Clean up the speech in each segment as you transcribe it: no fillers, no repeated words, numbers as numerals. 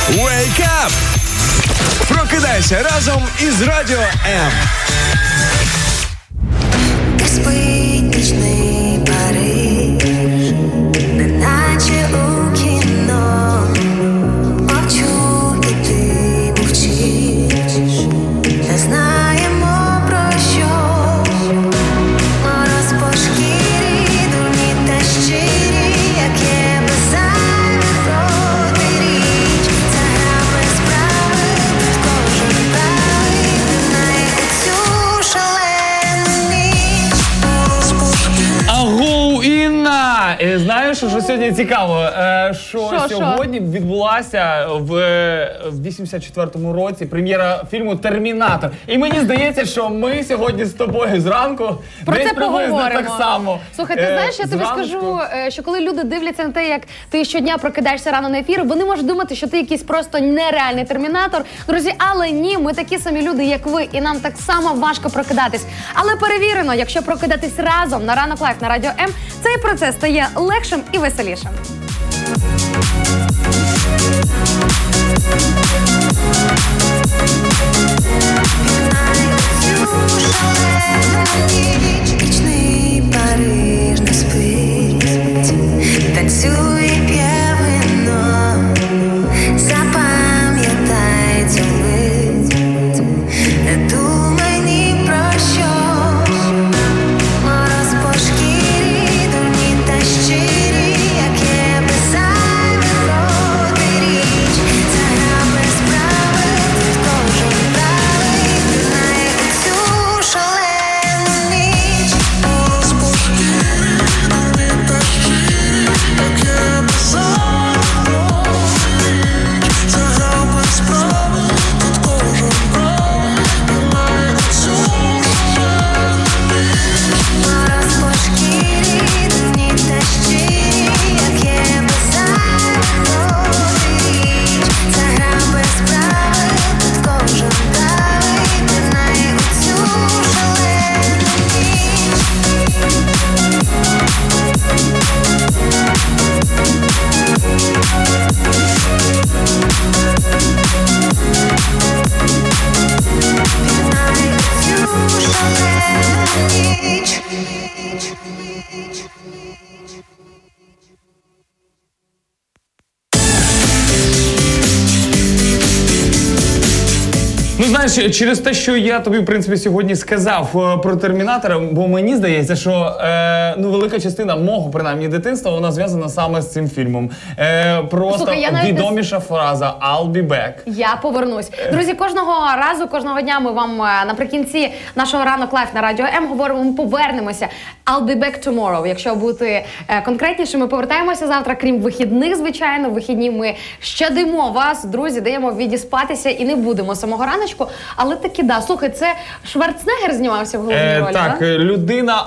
Wake up! Прокидайся разом із Радіо М. Спить нічний Париж, неначе у кіно. Мовчу і ти мовчиш, не знаємо про що. Мороз по шкірі, дурні та щирі, як є без зайвих протиріч. Це гра без правил, тут кожен правий, знає цю шалену ніч. Агоу, Інна! І знаєш, що сьогодні цікаво? Що сьогодні відбулася в 84-му році прем'єра фільму «Термінатор». І мені здається, що ми сьогодні з тобою зранку про десь це приблизно поговоримо. так само. Слухай, ти знаєш, я тобі скажу, що коли люди дивляться на те, як ти щодня прокидаєшся рано на ефір, вони можуть думати, що ти якийсь просто нереальний термінатор. Друзі, але ні, ми такі самі люди, як ви, і нам так само важко прокидатись. Але перевірено, якщо прокидатись разом на Ранок Лайф на Радіо М, цей процес стає легшим і веселішим. Нічний Париж не спить, танцює, п'є вино, запам'ятай цю мить, не думай ні про що. Мороз по шкірі, дурні та щирі, як є без зайвих протиріч. Це гра без правил, тут кожен правий, знає цю шалену ніч. Мороз по шкірі, дурні та щирі, як є без зайвих протиріч. Це гра без правил, тут кожен правий, знає цю шалену ніч. Мороз по шкірі, дурні та щирі, як є без зайвих протиріч. Це гра без правил, тут кожен правий, знає цю шалену ніч. Знає цю шалену ніч. Ну, знаєш, через те, що я тобі, в принципі, сьогодні сказав про «Термінатора», бо мені здається, що велика частина мого, принаймні, дитинства, вона зв'язана саме з цим фільмом. Просто Слухай, відоміша фраза «I'll be back». Я повернусь. Друзі, кожного разу, кожного дня ми вам наприкінці нашого Ранок Лайф на Радіо М говоримо, ми повернемося. I'll be back tomorrow. Якщо бути конкретніше, ми повертаємося завтра, крім вихідних, звичайно. В вихідні ми щадимо вас, друзі, даємо відіспатися і не будемо самого раночку. Але таки, да, слухай, це Шварценеггер знімався в головній ролі, так, людина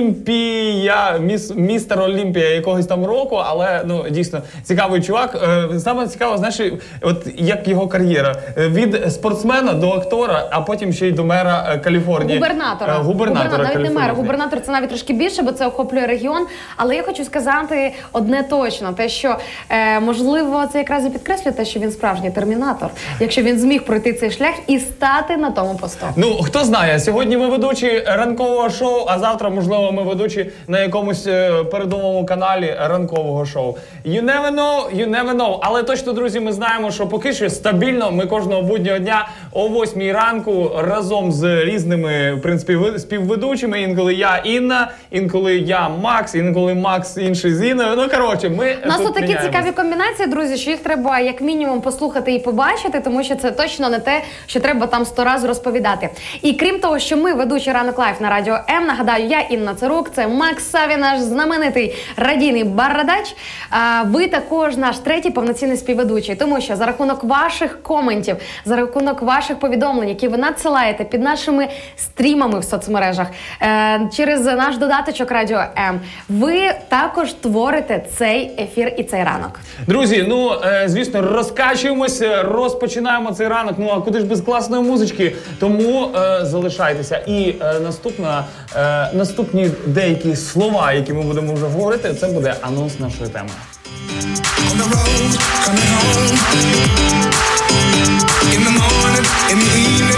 Олімпія, містер Олімпія якогось там року, але, дійсно, цікавий чувак. Саме цікаво, знаєш, от як його кар'єра. Від спортсмена до актора, а потім ще й до мера Каліфорнії. Губернатора, навіть не мера. Губернатор – це навіть трошки більше, бо це охоплює регіон. Але я хочу сказати одне точно, те, що, можливо, це якраз і підкреслює те, що він справжній термінатор. Якщо він зміг пройти цей шлях і стати на тому посту. Ну, хто знає, сьогодні ми ведучі ранкового шоу, а завтра, можливо, ми ведучі на якомусь передовому каналі ранкового шоу. You never know. Але точно, друзі, ми знаємо, що поки що стабільно ми кожного буднього дня о 8 ранку разом з різними, в принципі, співведучими. Інколи я Інна, інколи я Макс, інколи Макс інший з Інною. Ну, коротше, ми у нас тут такі міняємось. цікаві комбінації, друзі, що їх треба як мінімум послухати і побачити, тому що це точно не те, що треба там 100 разів розповідати. І крім того, що ми ведучі Ранок Лайф на Радіо М, нагадаю, я Інна Цирук, це Макс Саві, наш знаменитий радійний бородач. Ви також наш третій повноцінний співведучий, тому що за рахунок ваших коментів, за рахунок ваших повідомлень, які ви надсилаєте під нашими стрімами в соцмережах, через наш додаточок Радіо М, ви також творите цей ефір і цей ранок. Друзі, звісно, розкачуємося, розпочинаємо цей ранок. А куди ж без класної музички? Тому залишайтеся. І наступні деякі слова, які ми будемо вже говорити, це буде анонс нашої теми. On the road, coming home. In the morning, in the evening,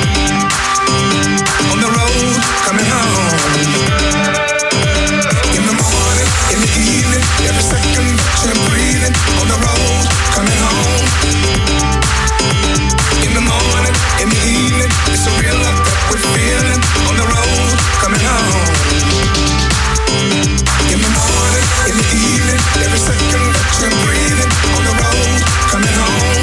on the road, coming home. In the morning, in the evening, every second that you're breathing, on the road, coming home. In the morning, in the evening, it's a real love that we're feeling, on the road, coming home. In the morning, in the evening, every second that you're breathing, on the road, coming home.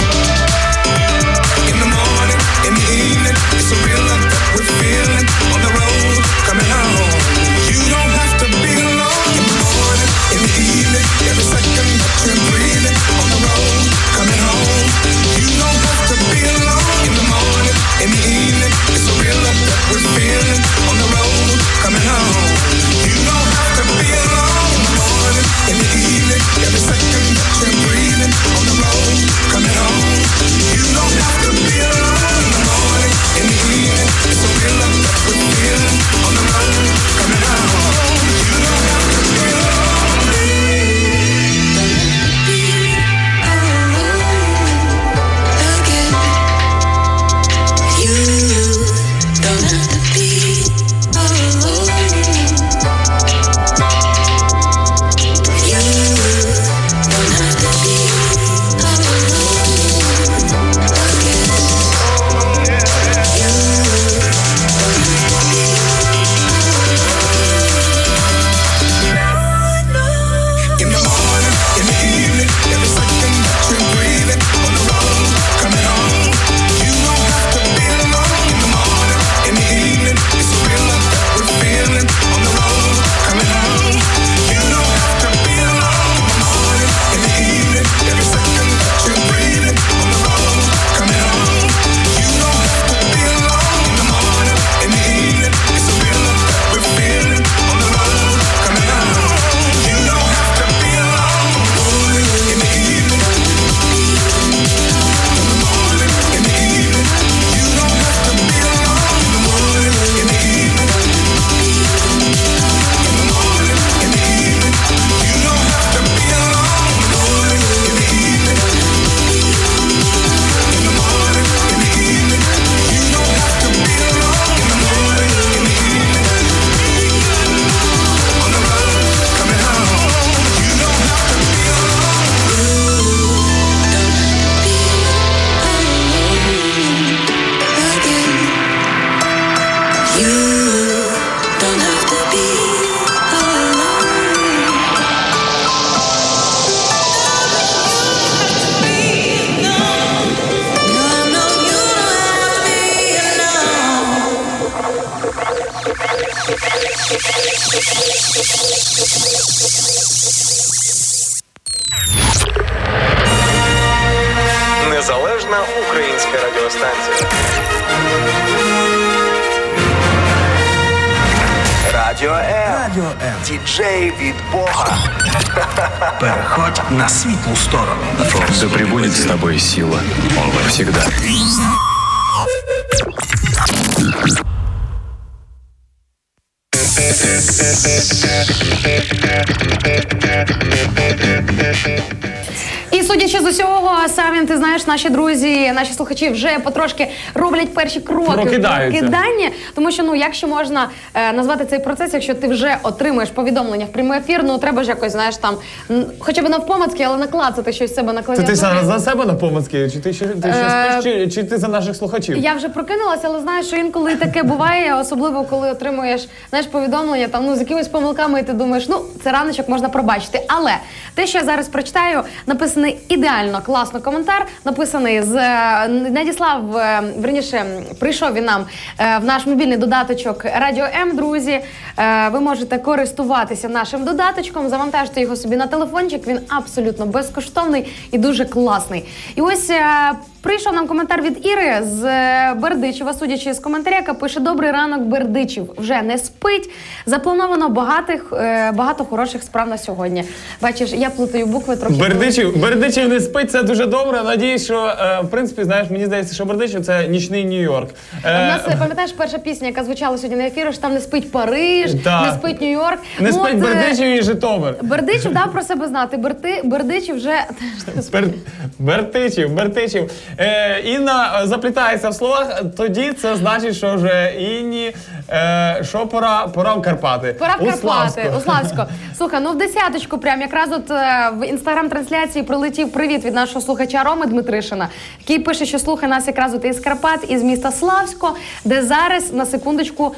In the morning, in the evening, it's a real love that we're feeling, on the road, coming home. You don't have to be alone. In the morning, in the evening, every second that you're breathing, on the road, coming home. You don't have to be alone. In the morning, in the evening, it's a real love that we're feeling, on the road, coming home. You don't have to be alone. In the morning, in the evening, every second that you're breathing, on the road, coming home. You don't have to be alone. In the morning, in the evening, it's a real love that we're feeling, on the road, coming home. You don't have to be alone. In the morning, in the evening, every second that you're breathing, on the road, coming home. You don't have to be alone. In the morning, in the evening, it's a real love that we're feeling, on the road, coming home. You don't have to be alone. In the morning, in the evening, every second that you're breathing, on the road, coming home. You don't have to be alone. In the morning, in the evening, it's a real love that we're feeling, on the road, coming home. You don't have to be alone. In the evening, in the morning, in the evening, you don't have to be alone. In the morning, in the evening, in the morning, in the evening, you don't have to be alone. In the morning, in the evening, in the morning, in the evening, you don't have to be alone. In the morning, in the evening, on the road, coming home. You don't have to be alone. Незалежна українська радіостанція. Радіо М. Діджей від Бога. Переходь на світлу сторону. Да пребудет с тобой сила. Всегда. І судячи з усього, самі, ти знаєш, наші друзі, наші слухачі вже потрошки роблять перші кроки в прокиданні. Тому що, як ще можна назвати цей процес, якщо ти вже отримуєш повідомлення в прямий ефір, треба ж якось, знаєш, там, хоча б навпомацьки, але наклацати щось себе на клавіатурі. Ти зараз за себе навпомацьки? Чи ти ще спиш, чи ти за наших слухачів? Я вже прокинулася, але знаєш, що інколи таке буває, особливо коли отримуєш, знаєш, повідомлення там, з якимись помилками, і ти думаєш, це раночок можна пробачити. Але те, що я зараз прочитаю, написаний ідеально, класно коментар, написаний прийшов він нам в наш мобільний додаточок Радіо М, друзі. Ви можете користуватися нашим додаточком, завантажити його собі на телефончик, він абсолютно безкоштовний і дуже класний. І ось прийшов нам коментар від Іри з Бердичева, судячи з коментаря, яка пише: «Добрий ранок, Бердичів. Вже не спить. Заплановано багато хороших справ на сьогодні». Бачиш, я плутаю букви трохи. Бердичів Бердичів не спить, це дуже добре. Надіюсь, що, в принципі, знаєш, мені здається, що Бердичів – це нічний Нью-Йорк. У нас, пам'ятаєш, перша пісня, яка звучала сьогодні на ефірі, що там не спить Париж, не спить Нью-Йорк. Не спить Бердичів і Житомир. Бердичів дав про себе знати. Бердичів вже... Бертичів. Інна заплітається в словах, тоді це значить, що вже Інні, що пора в Карпати. Пора в Карпати, у Славську. Слухай, ну в десяточку прям якраз от в інстаграм-трансляції прилетів привіт від нашого слухача Роми Дмитришина, який пише, що слухає нас якраз от із Карпат, із міста Славсько, де зараз, на секундочку,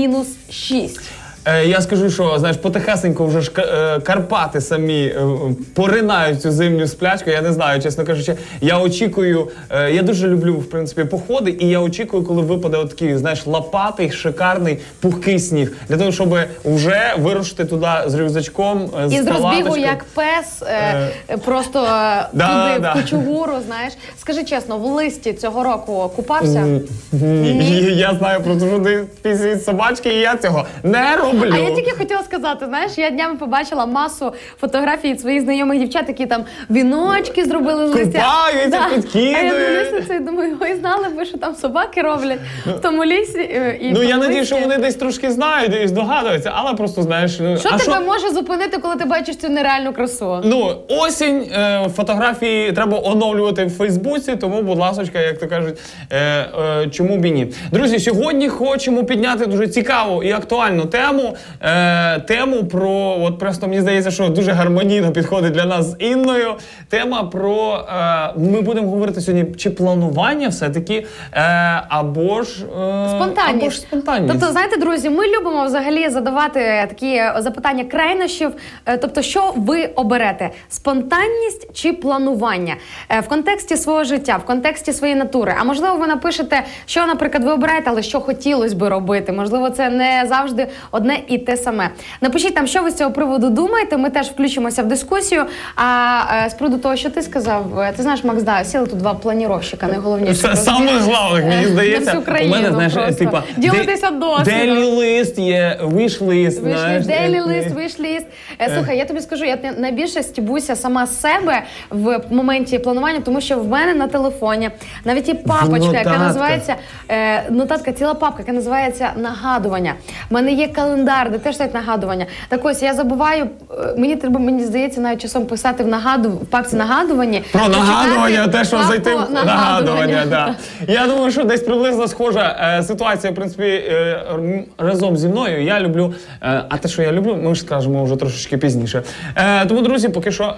-6. Я скажу, що, знаєш, потихесенько вже ж Карпати самі поринають цю зимню сплячку. Я не знаю, чесно кажучи. Я очікую, я дуже люблю, в принципі, походи, і я очікую, коли випаде отакий, знаєш, лопатий, шикарний, пухкий сніг. Для того, щоб вже вирушити туди з рюкзачком, з і з розбігу, палаточкою. як пес, просто туди, в кучугуру, знаєш. Скажи чесно, в листі цього року купався? Ні. Я знаю про те, що ти після собачки, і я цього не роблю. А я тільки хотіла сказати, знаєш, я днями побачила масу фотографій від своїх знайомих дівчат, які там віночки зробили з листя. Купаються, підкидують. А я дивлюся це і думаю, ой, знали би, що там собаки роблять в тому лісі. І ну, я надію, що вони десь трошки знають і здогадуються, але просто, знаєш... Що тебе може зупинити, коли ти бачиш цю нереальну красу? Ну, осінь, фотографії треба оновлювати в Фейсбуці, тому, будь ласочка, як то кажуть, чому б і ні. Друзі, сьогодні хочемо підняти дуже цікаву і актуальну тему. Тему про, от просто мені здається, що дуже гармонійно підходить для нас з Інною. Тема про, ми будемо говорити сьогодні, чи планування все-таки, або ж спонтанність. Тобто, знаєте, друзі, ми любимо взагалі задавати такі запитання крайнощів. Тобто, що ви оберете? Спонтанність чи планування? В контексті свого життя, в контексті своєї натури. А можливо, ви напишете, що, наприклад, ви обираєте, але що хотілося би робити. Можливо, це не завжди одне і те саме. Напишіть там, що ви з цього приводу думаєте, ми теж включимося в дискусію. А з приводу того, що ти сказав, ти знаєш, Макс, да, сіли тут два планіровщика, найголовніше. Саме головне, мені здається. На всю країну, у мене, знаєш, просто. Типа, ділитися досвідом. Daily list є, wish list. Daily list, wish list. Слухай, я тобі скажу, я найбільше стібуся сама з себе в моменті планування, тому що в мене на телефоні навіть є папочка, яка називається, нотатка, ціла папка, яка називається нагадування. У мене є календар, де теж стоять нагадування. Так ось, я забуваю, мені здається, навіть часом писати в папці нагадування. Про нагадування, те, що зайти в нагадування, да. Я думаю, що десь приблизно схожа ситуація, в принципі, разом зі мною. Я люблю, а те, що я люблю, ми ж скажемо вже трошечки пізніше. Тому, друзі, поки що...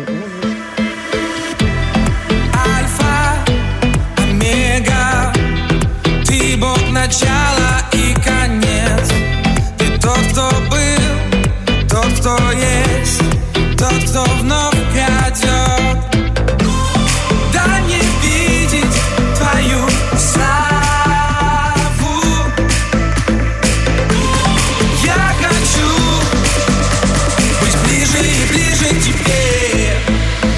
Альфа, омега, ты бог начала и конец. Ты тот, кто был, тот, кто есть, тот, кто вновь придет. Дай мне видеть твою славу. Я хочу быть ближе и ближе к тебе.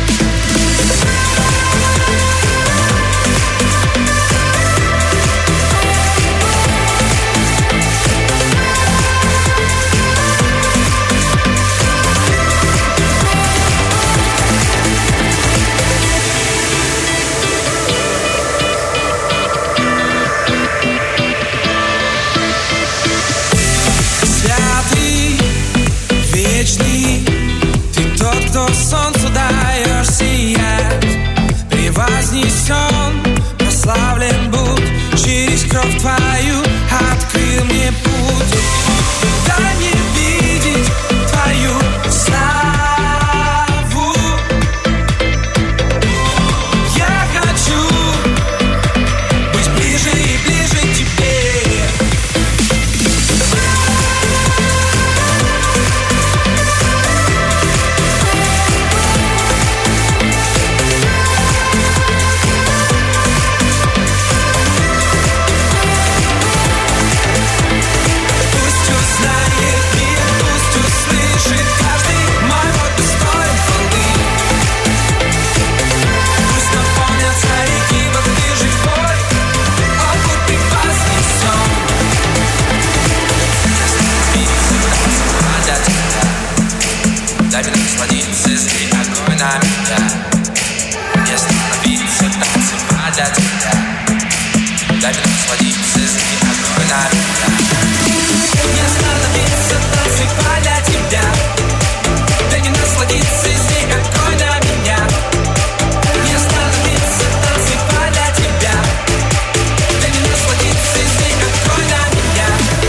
для тебя. Дай мне насладиться языки одной на меня. Не остановиться, танцевать для тебя. Дай мне насладиться языки одной на меня. Не остановиться, танцевать для тебя. Дай мне насладиться языки одной на меня.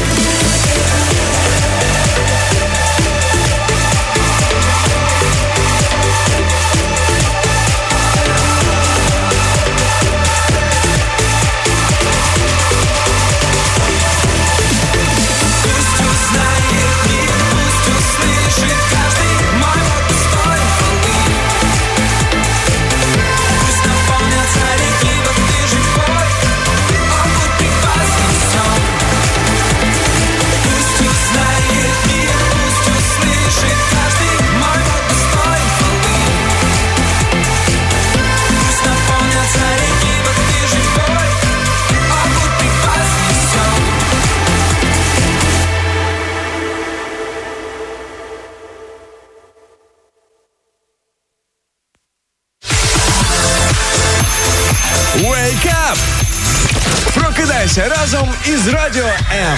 Wake up! Прокидайся разом із Радіо М.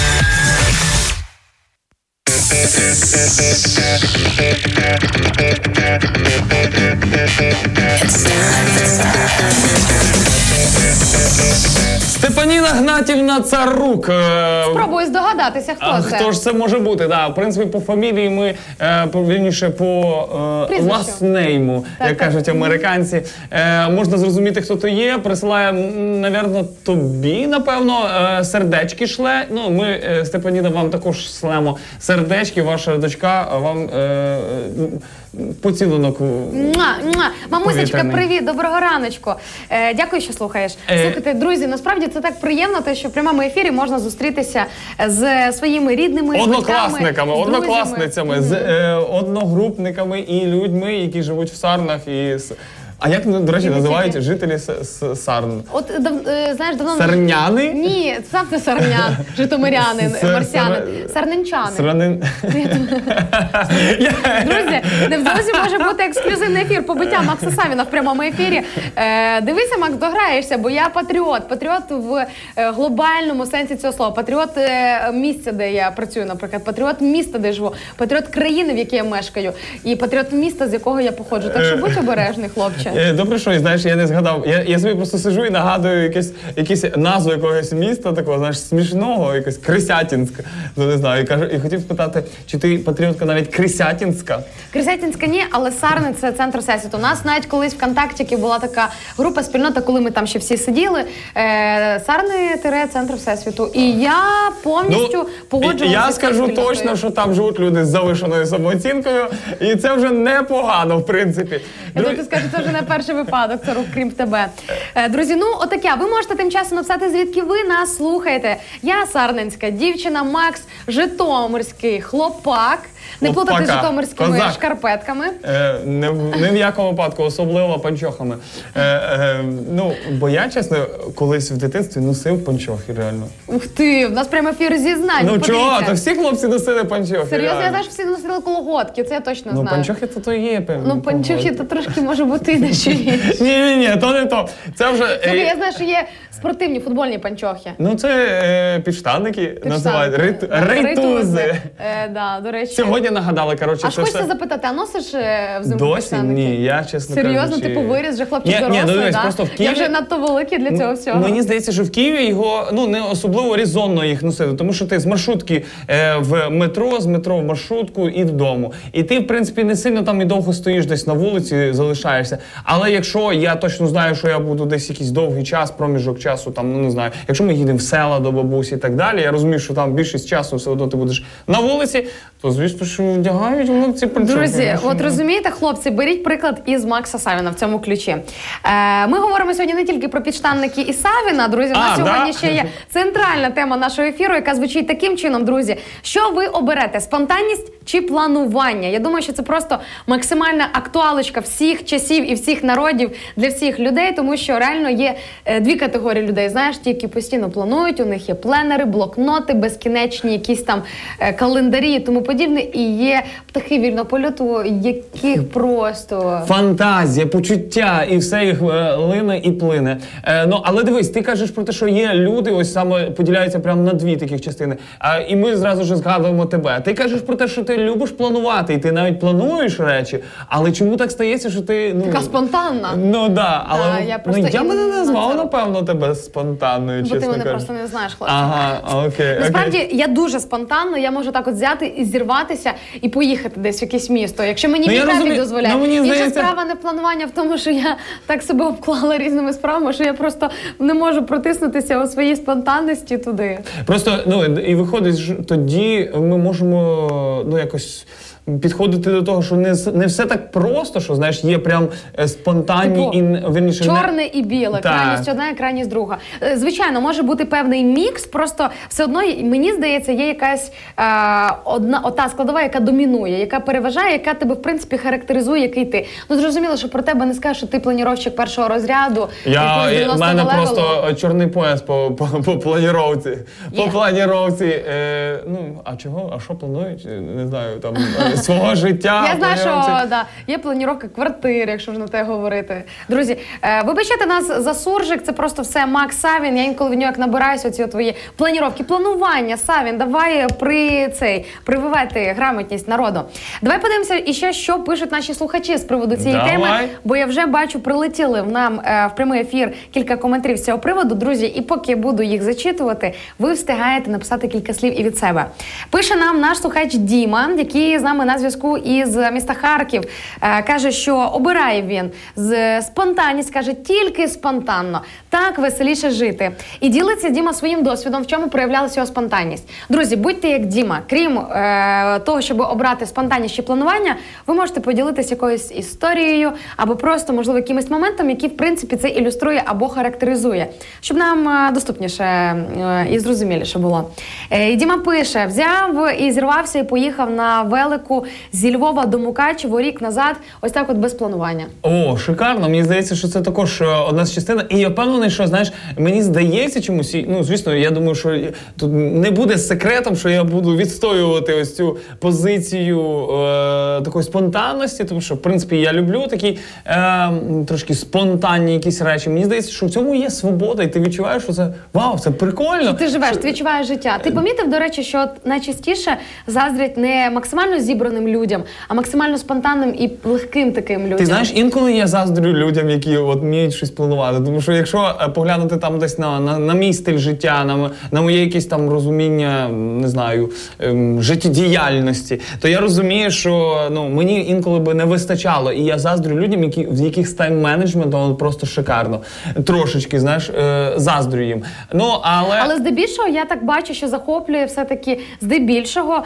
Степаніна Гнатівна Царук. Спробую здогадатися, хто це. Хто ж це може бути? Да, в принципі, по фамілії ми, вірніше, по Прізвищу. last name, як кажуть американці, можна зрозуміти, хто то є. Присилає, напевно, тобі, напевно, сердечки шле. Ну, ми, Степаніна, вам також шлемо сердечки. Ваша дочка вам поцілунок. Мамусечка, повітряний. привіт, доброго раночку. Дякую, що слухаєш. Слухайте, друзі, насправді це так приємно, те, що в прямому ефірі можна зустрітися з своїми рідними, Однокласниками, батьками, з однокласницями, з одногрупниками і людьми, які живуть в Сарнах. А як, до речі, І не називають тільки. жителі Сарн? От, знаєш, давно... Сарняни? Ні, сам ти сарнян, житомирянин, марсіанин. Сарненчани. Друзі, невдовзі може бути ексклюзивний ефір побиття Макса Савіна в прямому ефірі. Дивися, Макс, дограєшся, бо я патріот. Патріот в глобальному сенсі цього слова. Патріот місця, де я працюю, наприклад. Патріот міста, де живу. Патріот країни, в якій я мешкаю. І патріот міста, з якого я походжу. Так що будь обережний, хлопче. Добре, що, знаєш, я не згадав. Я собі просто сижу і нагадую якусь назву якогось міста, такого, знаєш, смішного, якось Крисятінськ. Ну, не знаю, і хотів спитати, чи ти патріотка навіть Крисятінська? Крисятінська ні, але Сарни – це центр всесвіту. У нас навіть колись в ВКонтакті була така група, спільнота, коли ми там ще всі сиділи. Сарни – центр всесвіту. І я повністю погоджувалася. Я з цією скажу спільнотою. точно, що там живуть люди з завишеною самооцінкою, і це вже непогано, в принципі. Я думаю, ти скажеш, це вже не перший випадок, це рух крім тебе. Друзі, ну отаке. Ви можете тим часом написати, звідки ви нас слухаєте. Я сарненська дівчина, Макс житомирський хлопак. Не плутати з житомирськими козак. шкарпетками. Не в якому випадку, особливо панчохами. Ну, бо я, чесно, колись в дитинстві носив панчохи, реально. Ух ти, в нас прямо ефір зізнань. Ну подивіться. чого? То всі хлопці носили панчохи. Серйозно, я реально. знаю, що всі носили колготки, це я точно Ну, знаю. панчохи то є, певно. Ну, панчохи то трошки може бути і дещо інше. Ні, то не то. Це вже... Слухай, я знаю, що є спортивні футбольні панчохи. Ну, це підштанники називають. Рейтузи. Да, до речі. Сьогодні нагадали, коротше, Аж це хочеться все... запитати, а носиш взимку Досі підштанники? ні, я чесно кажучи... Серйозно, типу виріс, вже хлопчик Ні, дорослий, ну, дивись, да? просто в Києві... Я вже надто великий для цього всього. Мені здається, що в Києві його не особливо резонно їх носити, тому що ти з маршрутки в метро, з метро в маршрутку і додому. І ти, в принципі, не сильно там і довго стоїш десь на вулиці, залишаєшся. Але якщо я точно знаю, що я буду десь якийсь довгий час, проміжок часу, там, ну не знаю, якщо ми їдемо в села до бабусі і так далі, я розумію, що там більшість часу все одно ти будеш на вулиці, то звісно, що вдягають воно ці панчохи. Друзі, от розумієте, хлопці, беріть приклад із Макса Савіна в цьому ключі. Ми говоримо сьогодні не тільки про підштанники і Савіна, друзі, у нас сьогодні ще є центральна тема нашого ефіру, яка звучить таким чином, друзі. Що ви оберете? Спонтанність чи планування? Я думаю, що це просто максимальна актуалочка всіх часів і всіх народів для всіх людей, тому що реально є дві категорії людей. Знаєш, ті, які постійно планують, у них є пленери, блокноти, безкінечні якісь там календарі і тому подібне. І є птахи вільного польоту, яких просто... Фантазія, почуття, і все їх лине і плине. Ну, але дивись, ти кажеш про те, що є люди, ось саме поділяються прямо на дві таких частини. І ми зразу ж згадуємо тебе. Ти кажеш про те, що ти любиш планувати, і ти навіть плануєш речі, але чому так стається, що ти... Така спонтанна. Ну, да, але я я би не назвав, це... напевно, тебе спонтанною, чесно Бо ти мене кажучи. просто не знаєш, хлопче. Ага, окей. Насправді, я дуже спонтанно, я можу так от взяти і зірватися і поїхати десь в якесь місто, якщо мені мій графік дозволяє. мені Інша здається... справа не планування в тому, що я так себе обклала різними справами, що я просто не можу протиснутися у своїй спонтанності туди. Просто, і виходить, що тоді ми можемо, якось підходити до того, що не все так просто, що, знаєш, є прям спонтанні чорне і біле, крайність одна і крайність друга. Звичайно, може бути певний мікс, просто все одно, мені здається, є якась ота складова, яка домінує, яка переважає, яка тебе, в принципі, характеризує, який ти. Ну, зрозуміло, що про тебе не скажеш, що ти планіровщик першого розряду. В мене просто чорний пояс по планіровці. По планіровці. А чого? А що планують? Не знаю, там... свого життя. Я знаю, що є планіровка квартир, якщо ж на те говорити. Друзі, вибачайте нас за суржик, це просто все Макс Савін. Я інколи в нього як набираюся оці твої планіровки, планування. Савін, давай прививати грамотність народу. Давай подивимося іще, що пишуть наші слухачі з приводу цієї теми, бо я вже бачу, прилетіли нам в прямий ефір кілька коментарів з цього приводу. Друзі, і поки я буду їх зачитувати, ви встигаєте написати кілька слів і від себе. Пише нам наш слухач Діма, який з нами на зв'язку із міста Харків. Каже, що обирає він спонтанність, каже, тільки спонтанно. Так веселіше жити. І ділиться Діма своїм досвідом, в чому проявлялася його спонтанність. Друзі, будьте як Діма. Крім того, щоб обрати спонтанність чи планування, ви можете поділитися якоюсь історією або просто, можливо, якимось моментом, який, в принципі, це ілюструє або характеризує. Щоб нам доступніше і зрозуміліше було. І Діма пише, взяв і зірвався і поїхав на велику зі Львова до Мукачево рік назад, ось так от без планування. О, шикарно. Мені здається, що це також одна з частин. І я впевнений, що, знаєш, мені здається чомусь, звісно, я думаю, що тут не буде секретом, що я буду відстоювати ось цю позицію такої спонтанності, тому що, в принципі, я люблю такі трошки спонтанні якісь речі. Мені здається, що в цьому є свобода, і ти відчуваєш, що це, вау, це прикольно. Ти живеш, ти відчуваєш життя. Ти помітив, до речі, що найчастіше заздрять не максимально зібраним людям, а максимально спонтанним і легким таким людям. Ти знаєш, інколи я заздрю людям, які от вміють щось планувати. Тому що якщо поглянути там десь на мій стиль життя, на моє якесь там розуміння, не знаю, життєдіяльності, то я розумію, що мені інколи би не вистачало. І я заздрю людям, в яких з тайм-менеджментом просто шикарно. Трошечки, знаєш, заздрю їм. Але здебільшого я так бачу, що захоплює все-таки здебільшого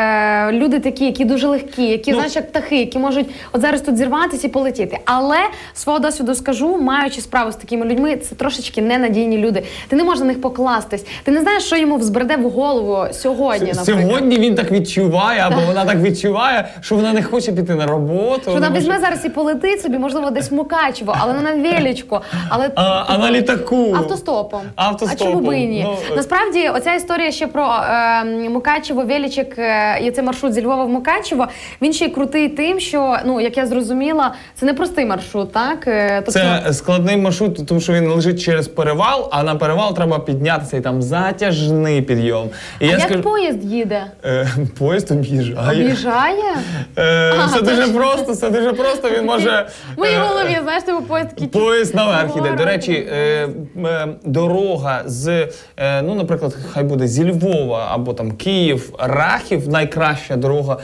люди такі, які дуже легкі, які, знаєш, як птахи, які можуть от зараз тут зірватися і полетіти. Але свого досвіду скажу, маючи справу з такими людьми, це трошечки ненадійні люди. Ти не можеш на них покластись. Ти не знаєш, що йому взбреде в голову сьогодні, наприклад. Сьогодні він так відчуває, або вона так відчуває, що вона не хоче піти на роботу. Що вона візьме зараз і полетить собі, можливо, десь в Мукачево, але не на величку. А на літаку. Автостопом. А чому би і ні? Насправді, оця історія ще про Мукачево, Величик і цей маршрут зі Львова в Мукачево, він ще й крутий тим, що, як я зрозуміла, це не простий маршрут, так? Тобто... Це складний маршрут, тому що він лежить через перевал, а на перевал треба піднятися, і там затяжний підйом. І як поїзд їде? Поїзд об'їжджає. Об'їжджає? Все дуже просто, він може... В моїй голові, знаєш, тебе поїзд такий... Поїзд наверх іде. До речі, дорога з, наприклад, хай буде зі Львова, або там Київ, Рахів, найкраща дорога,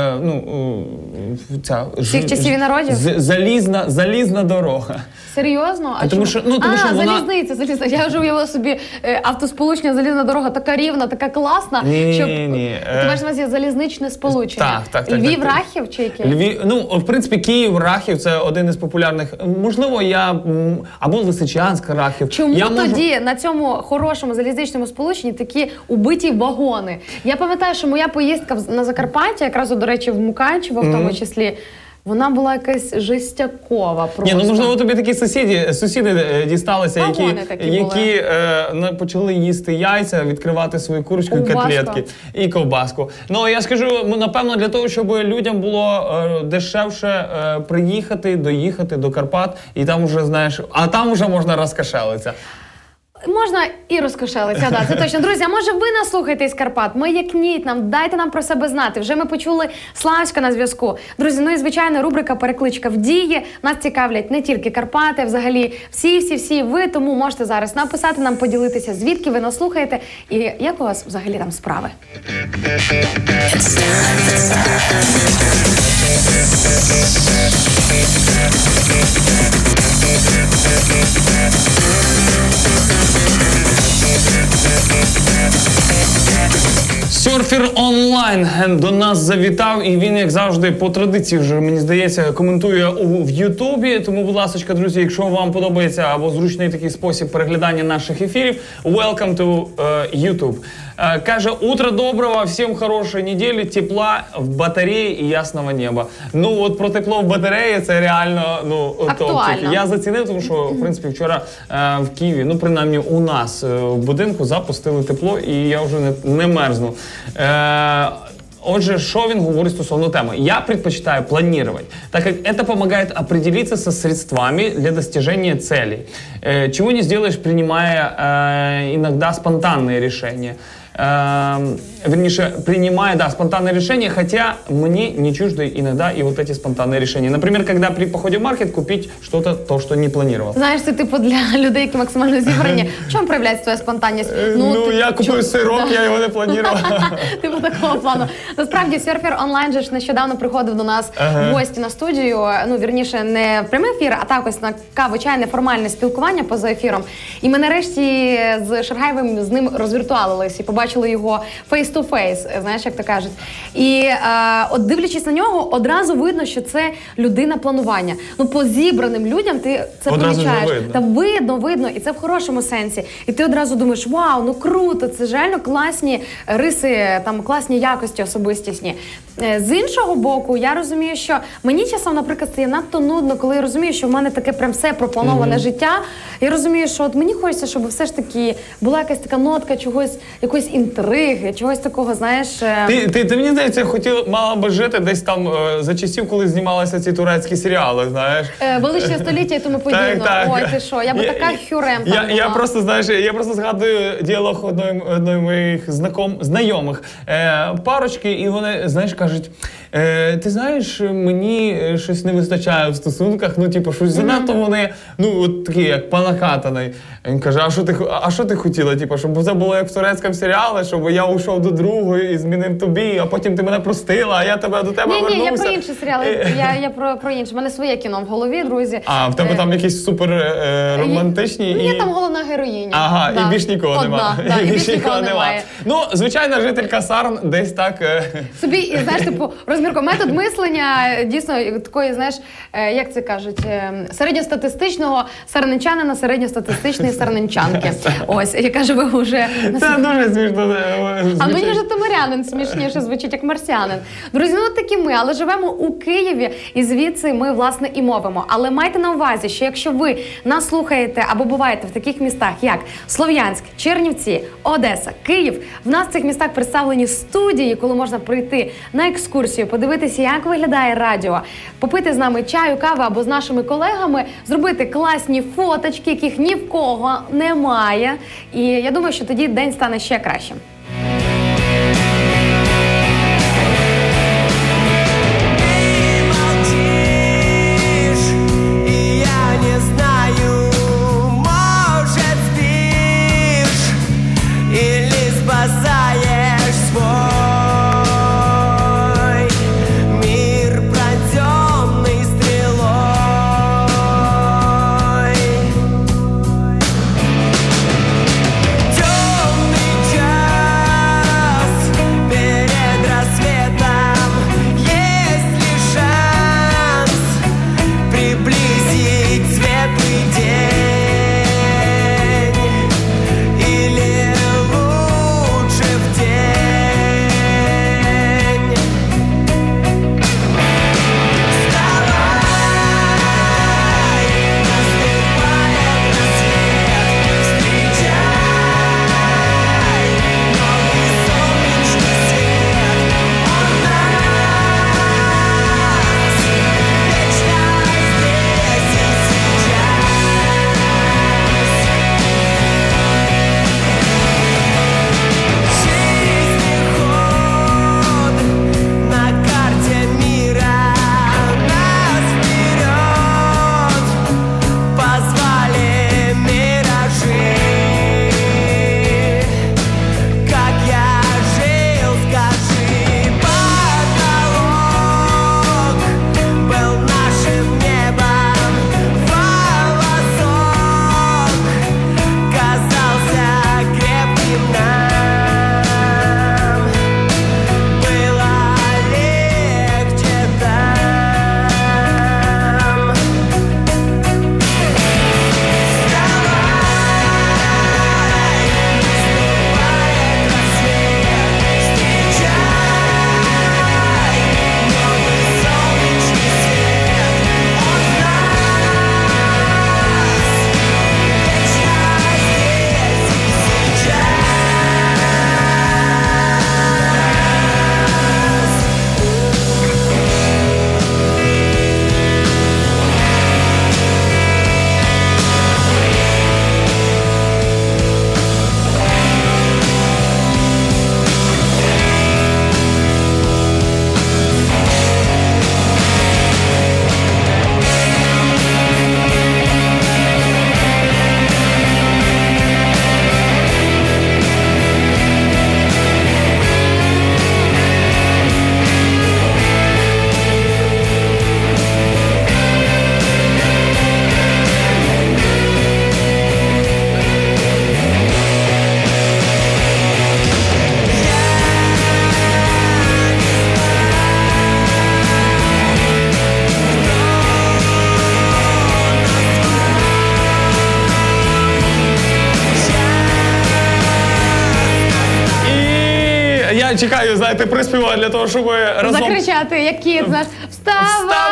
всіх часів і народів? Залізна дорога. Серйозно? Тому що залізниця. Я вже уявила собі автосполучення, залізна дорога така рівна, така класна, щоб... Ти маєш на увазі залізничне сполучення? Так. Львів-Рахів чи яке? В принципі, Київ-Рахів – це один із популярних. Можливо, або Лисичанськ-Рахів. Чому тоді на цьому хорошому залізничному сполученні такі убиті вагони? Я пам'ятаю, що моя поїздка на Закарпаття, якраз разу, до речі, в Мукачево, в тому числі, вона була якась жестякова просто. Ні, ну можливо тобі такі сусіди дісталися, які почали їсти яйця, відкривати свої курочки, котлетки і ковбаску. Ну я скажу, напевно, для того, щоб людям було дешевше приїхати, доїхати до Карпат, і там вже, знаєш, а там вже можна розкошелитися. Можна і розкошелитися, да, це точно. Друзі, а може ви нас слухаєте із Карпат? Маякніть нам, дайте нам про себе знати. Вже ми почули Славська на зв'язку. Друзі, ну і звичайно, рубрика «Перекличка в дії». Нас цікавлять не тільки Карпати, взагалі всі ви, тому можете зараз написати нам, поділитися, звідки ви нас слухаєте і як у вас взагалі там справи. Серфер онлайн до нас завітав, і він, як завжди, по традиції вже, мені здається, коментує в Ютубі. Тому, будь ласка, друзі, якщо вам подобається або зручний такий спосіб переглядання наших ефірів, welcome to YouTube. Каже, утро доброго, всім хорошої неділі, тепла в батареї і ясного неба. Ну, от про тепло в батареї це реально, топчик. Я зацінив, тому що, в принципі, вчора в Києві, ну, принаймні у нас в будинку запустили тепло, і я вже не мерзну. Отже, що він говорить стосовно теми? Я предпочитаю планировать, так как это помогает определиться со средствами для достижения целей. Чего не сделаешь, принимая иногда спонтанные решения. Вернее, принимая, спонтанные решения, хотя мне не чужды иногда и вот эти спонтанные решения. Например, когда при походе в маркет купить что-то, то, что не планировал. Знаєш, це типу для людей, які максимально зібрані. В чому проявляється твоя спонтанність? Я купив сирок, я його не планував. Типу такого плану. Насправді, серфер онлайн же ж нещодавно приходив до нас в гості на студію. Ну, вірніше, не в прямий ефір, а так ось на каву, чай, неформальне спілкування поза ефіром. І ми нарешті з Шаргаєвим з ним розвіртуалились і побачили його face-to-face, знаєш, як то кажуть. І от дивлячись на нього, одразу видно, що це людина планування. Ну, по зібраним людям ти це помічаєш. Та видно, і це в хорошому сенсі. І ти одразу думаєш, вау, ну круто, це ж реально класні риси, там класні якості особистісні. З іншого боку, я розумію, що мені часом, наприклад, стає надто нудно, коли я розумію, що в мене таке прям все проплановане життя. Я розумію, що от мені хочеться, щоб все ж таки була якась така нотка чогось, якоїсь інтриги, чогось такого, знаєш... Ти мені здається, мала би жити десь там за часів, коли знімалися ці турецькі серіали, знаєш. Величне століття і тому подібне. Ой, ти що, я би така Хюрем там була. Я просто згадую діалог одної моїх знайомих парочки, і вони, знаєш, кажуть, ти знаєш, мені щось не вистачає в стосунках, ну, типу, щось занадто вони, ну, от такі, як понакатаний. Він каже, а що ти хотіла, типу, щоб це було як в турецькому серіалі, щоб я ушов до другої і змінив тобі, а потім ти мене простила, а я до тебе вернувся. Ні, я про інші серіали, я про інше. У мене своє кіно в голові, друзі. А, в тебе там якісь супер романтичні? Є там головна героїня. Ага, і більш нікого немає. І більш нікого немає. Ну, звичайна жителька Сарн десь так... Собі, знаєш, типу, метод мислення дійсно такої, знаєш, як це кажуть, середньостатистичного сарненчанина, середньостатистичної сарненчанки. Ось, яка живе вже... Це дуже смішно. А мені житомирянин смішніше звучить, як марсіанин. Друзі, ну от такі ми, але живемо у Києві, і звідси ми, власне, і мовимо. Але майте на увазі, що якщо ви нас слухаєте або буваєте в таких містах, як Слов'янськ, Чернівці, Одеса, Київ, в нас в цих містах представлені студії, коли можна прийти на екскурсію, подивитися, як виглядає радіо, попити з нами чаю, каву або з нашими колегами, зробити класні фоточки, яких ні в кого немає. І я думаю, що тоді день стане ще кращим. Темный час Я чекаю, знаєте, приспіва для того, щоб разом... Закричати, як кіт, знаєш, вставай!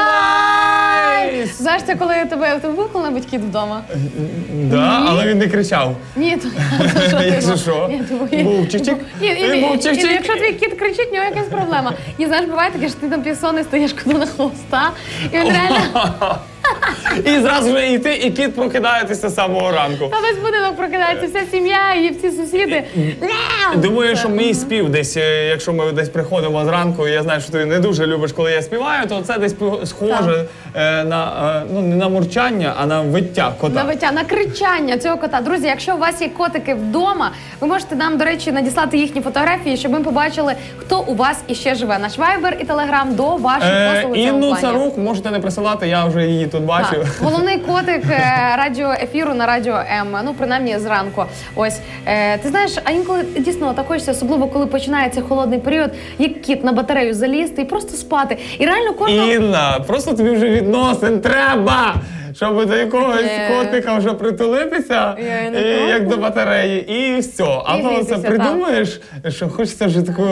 Знаєш, це коли тебе був коли-небудь кіт вдома? Да, але він не кричав. Ні, то Якщо що, був чик-чик. Він був чик-чик. Якщо твій кіт кричить, в нього якась проблема. І знаєш, буває таке, що ти там півсонний стоїш коло хвоста, і він реально... І зразу вже і ти, і кіт прокидаєтеся з самого ранку. А весь будинок прокидається, вся сім'я і всі сусіди. Думаю, що мій спів десь, якщо ми десь приходимо зранку, і я знаю, що ти не дуже любиш, коли я співаю, то це десь схоже на, ну, не на мурчання, а на виття кота. На виття, на кричання цього кота. Друзі, якщо у вас є котики вдома, ви можете нам, до речі, надіслати їхні фотографії, щоб ми побачили, хто у вас іще живе. Наш Viber і Telegram до ваших послуг у цьому Інну плані. Царук можете не присилати, я вже її тут бачу. Так. Головний котик радіоефіру на Радіо М. Ну, принаймні, зранку. Ось. Ти знаєш, а інколи дійсно так хочеться, особливо коли починається холодний період, як кіт на батарею залізти і просто спати. І реально кожного... Інна, просто тобі вже відносин треба, щоб до якогось котика вже притулитися, як до батареї, і все. А то це придумаєш, що хочеться вже такого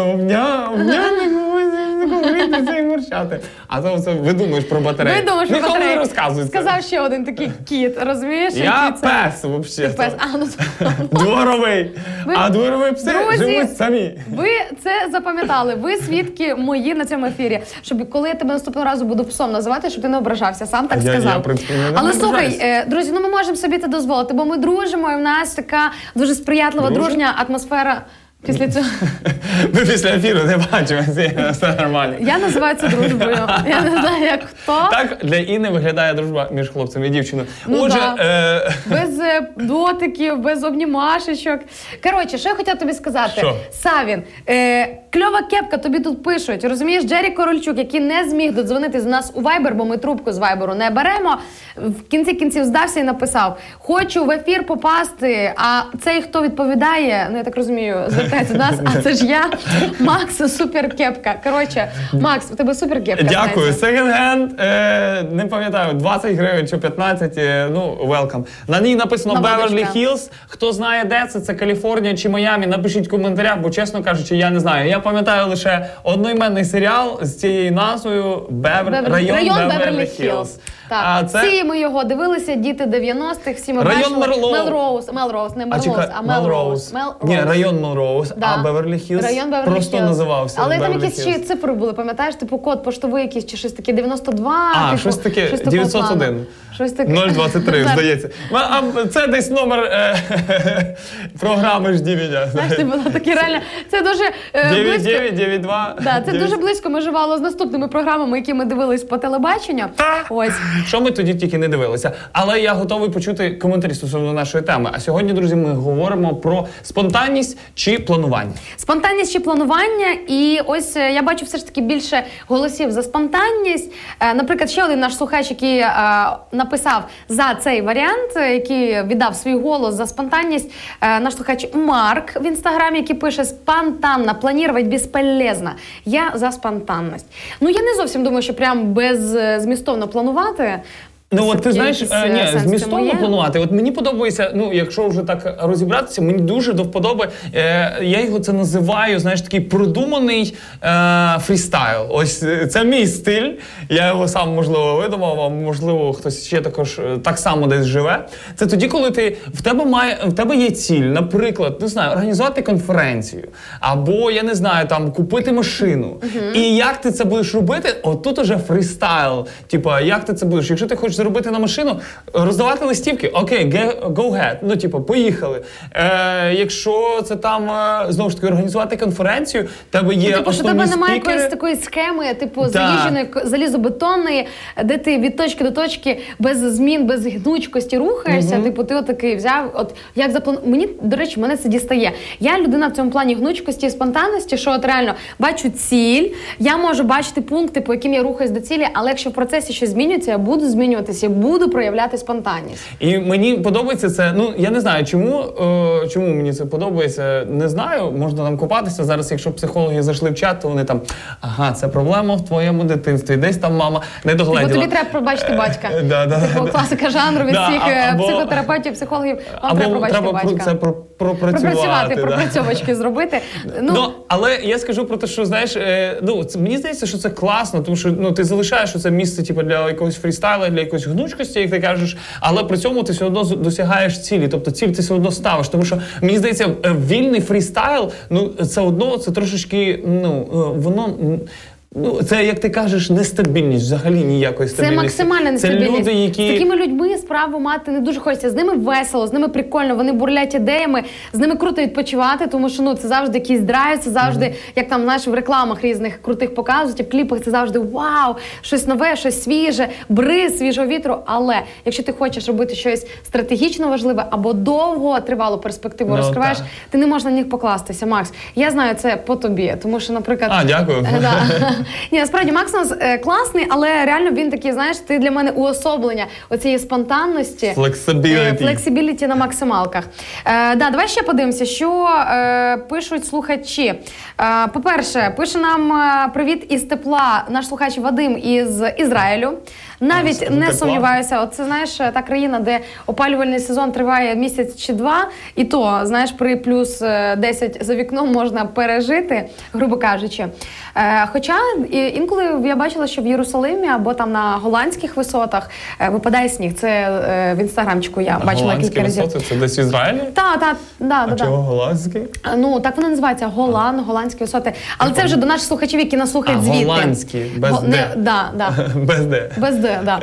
обняти і мурчати. А то це видумаєш про батарею. Видумаєш про Нікому батарею. не розказуй це. Сказав ще один такий кіт, розумієш? Я який це? пес, взагалі. Пес. А, ну, Дворовий. А дворові пси Друзі, живуть самі. Ви це запам'ятали. Ви свідки мої на цьому ефірі. Щоб коли я тебе наступного разу буду псом називати, щоб ти не ображався. Сам так сказав. Я, в принципі, не Але ображаюсь. слухай, друзі, ну ми можемо собі це дозволити, бо ми дружимо, і в нас така дуже сприятлива, дружня атмосфера. Після цього. Ми після ефіру не бачимося, все нормально. Я називаю це дружбою. Я не знаю, як хто. Так для Інни виглядає дружба між хлопцем і дівчиною. Ну, Отже, да. Без дотиків, без обнімашечок. Коротше, що я хотіла тобі сказати? Що? Савін, кльова кепка, тобі тут пишуть. Розумієш, Джері Корольчук, який не зміг додзвонити з нас у Viber, бо ми трубку з Viber не беремо, в кінці кінців здався і написав: хочу в ефір попасти, а цей, хто відповідає, ну я так розумію, звертається до нас, а це ж я, Макс, суперкепка. Коротше, Макс, у тебе суперкепка. дякую. знаєте. Секонд-хенд, не пам'ятаю, 20 гривень чи 15, ну, welcome. На ній написано Наводочка. Beverly Hills. Хто знає, де це Каліфорнія чи Майамі, напишіть в коментарях, бо, чесно кажучи, я не знаю. Я пам'ятаю лише одноіменний серіал з цією назвою район Beverly Hills. Так, А це... всі ми його дивилися, діти 90-х, всі ми Район бачили. Мелроуз. Мелроуз, не А Мелроуз, чекай, а Мелроуз. Ні, район Мелроуз, Да. а Беверлі Хіллз Район Беверлі просто Хіллз. називався Але там Beverly якісь ще Hills. цифри були, пам'ятаєш? Типу код поштовий якийсь чи щось таке, 92. А, типу, щось таке, такого 901. плану. Щось таке. 023, здається. А це десь номер програми «Жді мене». Знаєш, ти була такі реально. Це дуже близько. 99, 92. Да, це дуже близько межувало з наступними програмами, які ми дивились по телебаченню. Ось. Що ми тоді тільки не дивилися. Але я готовий почути коментарі стосовно нашої теми. А сьогодні, друзі, ми говоримо про спонтанність чи планування. Спонтанність чи планування, і ось я бачу все ж таки більше голосів за спонтанність. Наприклад, ще один наш слухач, який написав за цей варіант, який віддав свій голос за спонтанність, наш слухач Марк в інстаграмі, який пише: спонтанно, планувати безполезно. Я за спонтанність. Ну, я не зовсім думаю, що прям беззмістовно планувати. Ну от ти знаєш, Якийсь сенс в цьому змістовно є? планувати. От мені подобається, ну якщо вже так розібратися, мені дуже до вподоби. Я його це називаю, знаєш, такий продуманий фрістайл. Ось це мій стиль. Я його сам, можливо, видумав, а можливо, хтось ще також так само десь живе. Це тоді, коли в тебе є ціль, наприклад, не знаю, організувати конференцію, або я не знаю, там купити машину. І як ти це будеш робити? От тут уже фрістайл. Типа, як ти це будеш? Якщо ти хочеш заробити на машину, роздавати листівки, окей, go ahead, ну, типу, поїхали. Якщо це там, знову ж таки, організувати конференцію, тебе є Типу, що основні тебе немає спікери. якоїсь такої схеми, типу, Да. заїждженої залізобетонної, де ти від точки до точки без змін, без гнучкості рухаєшся. Типу, ти отакий взяв, от як мені, до речі, мене це дістає. Я людина в цьому плані гнучкості і спонтанності, що от реально бачу ціль, я можу бачити пункти, по яким я рухаюсь до цілі, але якщо в процесі щось змінюється, я буду змінювати стримуватися, буду проявляти спонтанність. І мені подобається це, ну, я не знаю, чому мені це подобається, не знаю, можна там копатися. Зараз, якщо психологи зайшли в чат, то вони там, ага, це проблема в твоєму дитинстві, десь там мама не догледіла. Бо тобі треба пробачити батька. Типу, класика жанру від всіх психотерапевтів, психологів. Вам треба пробачити батька. Або треба пропрацювати. Пропрацьовочки зробити. Ну, але я скажу про те, що, знаєш, мені здається, що це класно, тому що ти залишаєш це місце типу, для якогось фрістайлу, для якоїсь гнучкості, як ти кажеш, але при цьому ти все одно досягаєш цілі, тобто ціль ти все одно ставиш, тому що, мені здається, вільний фрістайл, це трошечки, воно... це, як ти кажеш, нестабільність, взагалі ніякої стабільності. Це максимальна нестабільність. Це люди, які... З такими людьми справу мати не дуже хочеться. З ними весело, з ними прикольно, вони бурлять ідеями, з ними круто відпочивати, тому що це завжди якийсь драйв, це завжди, як там, знаєш, в рекламах різних крутих показують, в кліпах це завжди вау, щось нове, щось свіже, бриз свіжого вітру. Але якщо ти хочеш робити щось стратегічно важливе або довго тривалу перспективу розкриваєш, ти не можеш на них покластися, Макс. Я знаю це по тобі, тому що, наприклад... дякую. Ні, насправді Макс у нас класний, але реально він такий, знаєш, ти для мене уособлення оцієї спонтанності. Флексибіліті на максималках. Давай ще подивимося, що пишуть слухачі. По-перше, пише нам привіт із тепла наш слухач Вадим із Ізраїлю. Навіть не сумніваюся, це, знаєш, та країна, де опалювальний сезон триває місяць чи два, і то, знаєш, при плюс 10 за вікном можна пережити, грубо кажучи. Хоча інколи я бачила, що в Єрусалимі або там на голландських висотах випадає сніг. Це в інстаграмчику я бачила кілька разів. Голландські висоти? Це десь в Ізраїлі? Так. Чого голландські? Так вони називаються голландські висоти. Але це вже до наших слухачів, які нас слухають звідти. Голландські, без Д. Без Д. Без Д, да.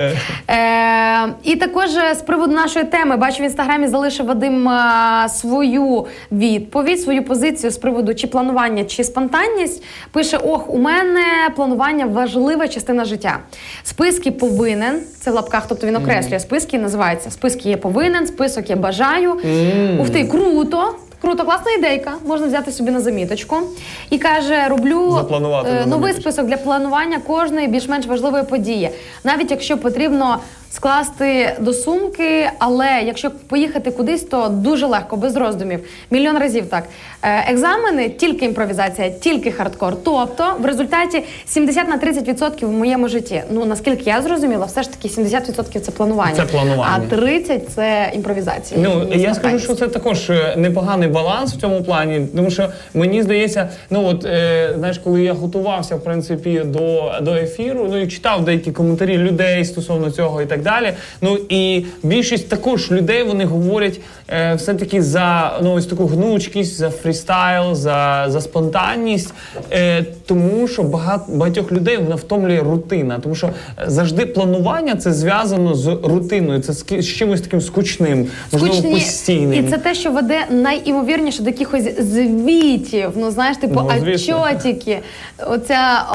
І також з приводу нашої теми, бачу в інстаграмі залишив Вадим свою відповідь, свою позицію з приводу чи планування, чи спонтанність. Пише, у мене планування важлива частина життя. Списки повинен, це в лапках, тобто він окреслює, списки називаються. Списки є повинен, список є бажаю. Ух ти, круто, класна ідейка, можна взяти собі на заміточку. І каже, роблю новий список для планування кожної більш-менш важливої події. Навіть якщо потрібно скласти до сумки, але якщо поїхати кудись, то дуже легко, без роздумів. Мільйон разів так. Екзамени – тільки імпровізація, тільки хардкор. Тобто, в результаті 70-30% в моєму житті. Наскільки я зрозуміла, все ж таки 70% це планування. А 30% це імпровізація. Я скажу, що це також непоганий баланс в цьому плані, тому що мені здається, знаєш, коли я готувався, в принципі, до ефіру, і читав деякі коментарі людей стосовно цього і так далі. І більшість також людей, вони говорять все-таки за ось таку гнучкість, за фрістайл, за спонтанність, тому що багатьох людей вона втомлює рутина, тому що завжди планування це зв'язано з рутиною, це з чимось таким скучним, можливо, постійним. І це те, що веде найімовірніше до якихось звітів, знаєш, типу отчотики, оця...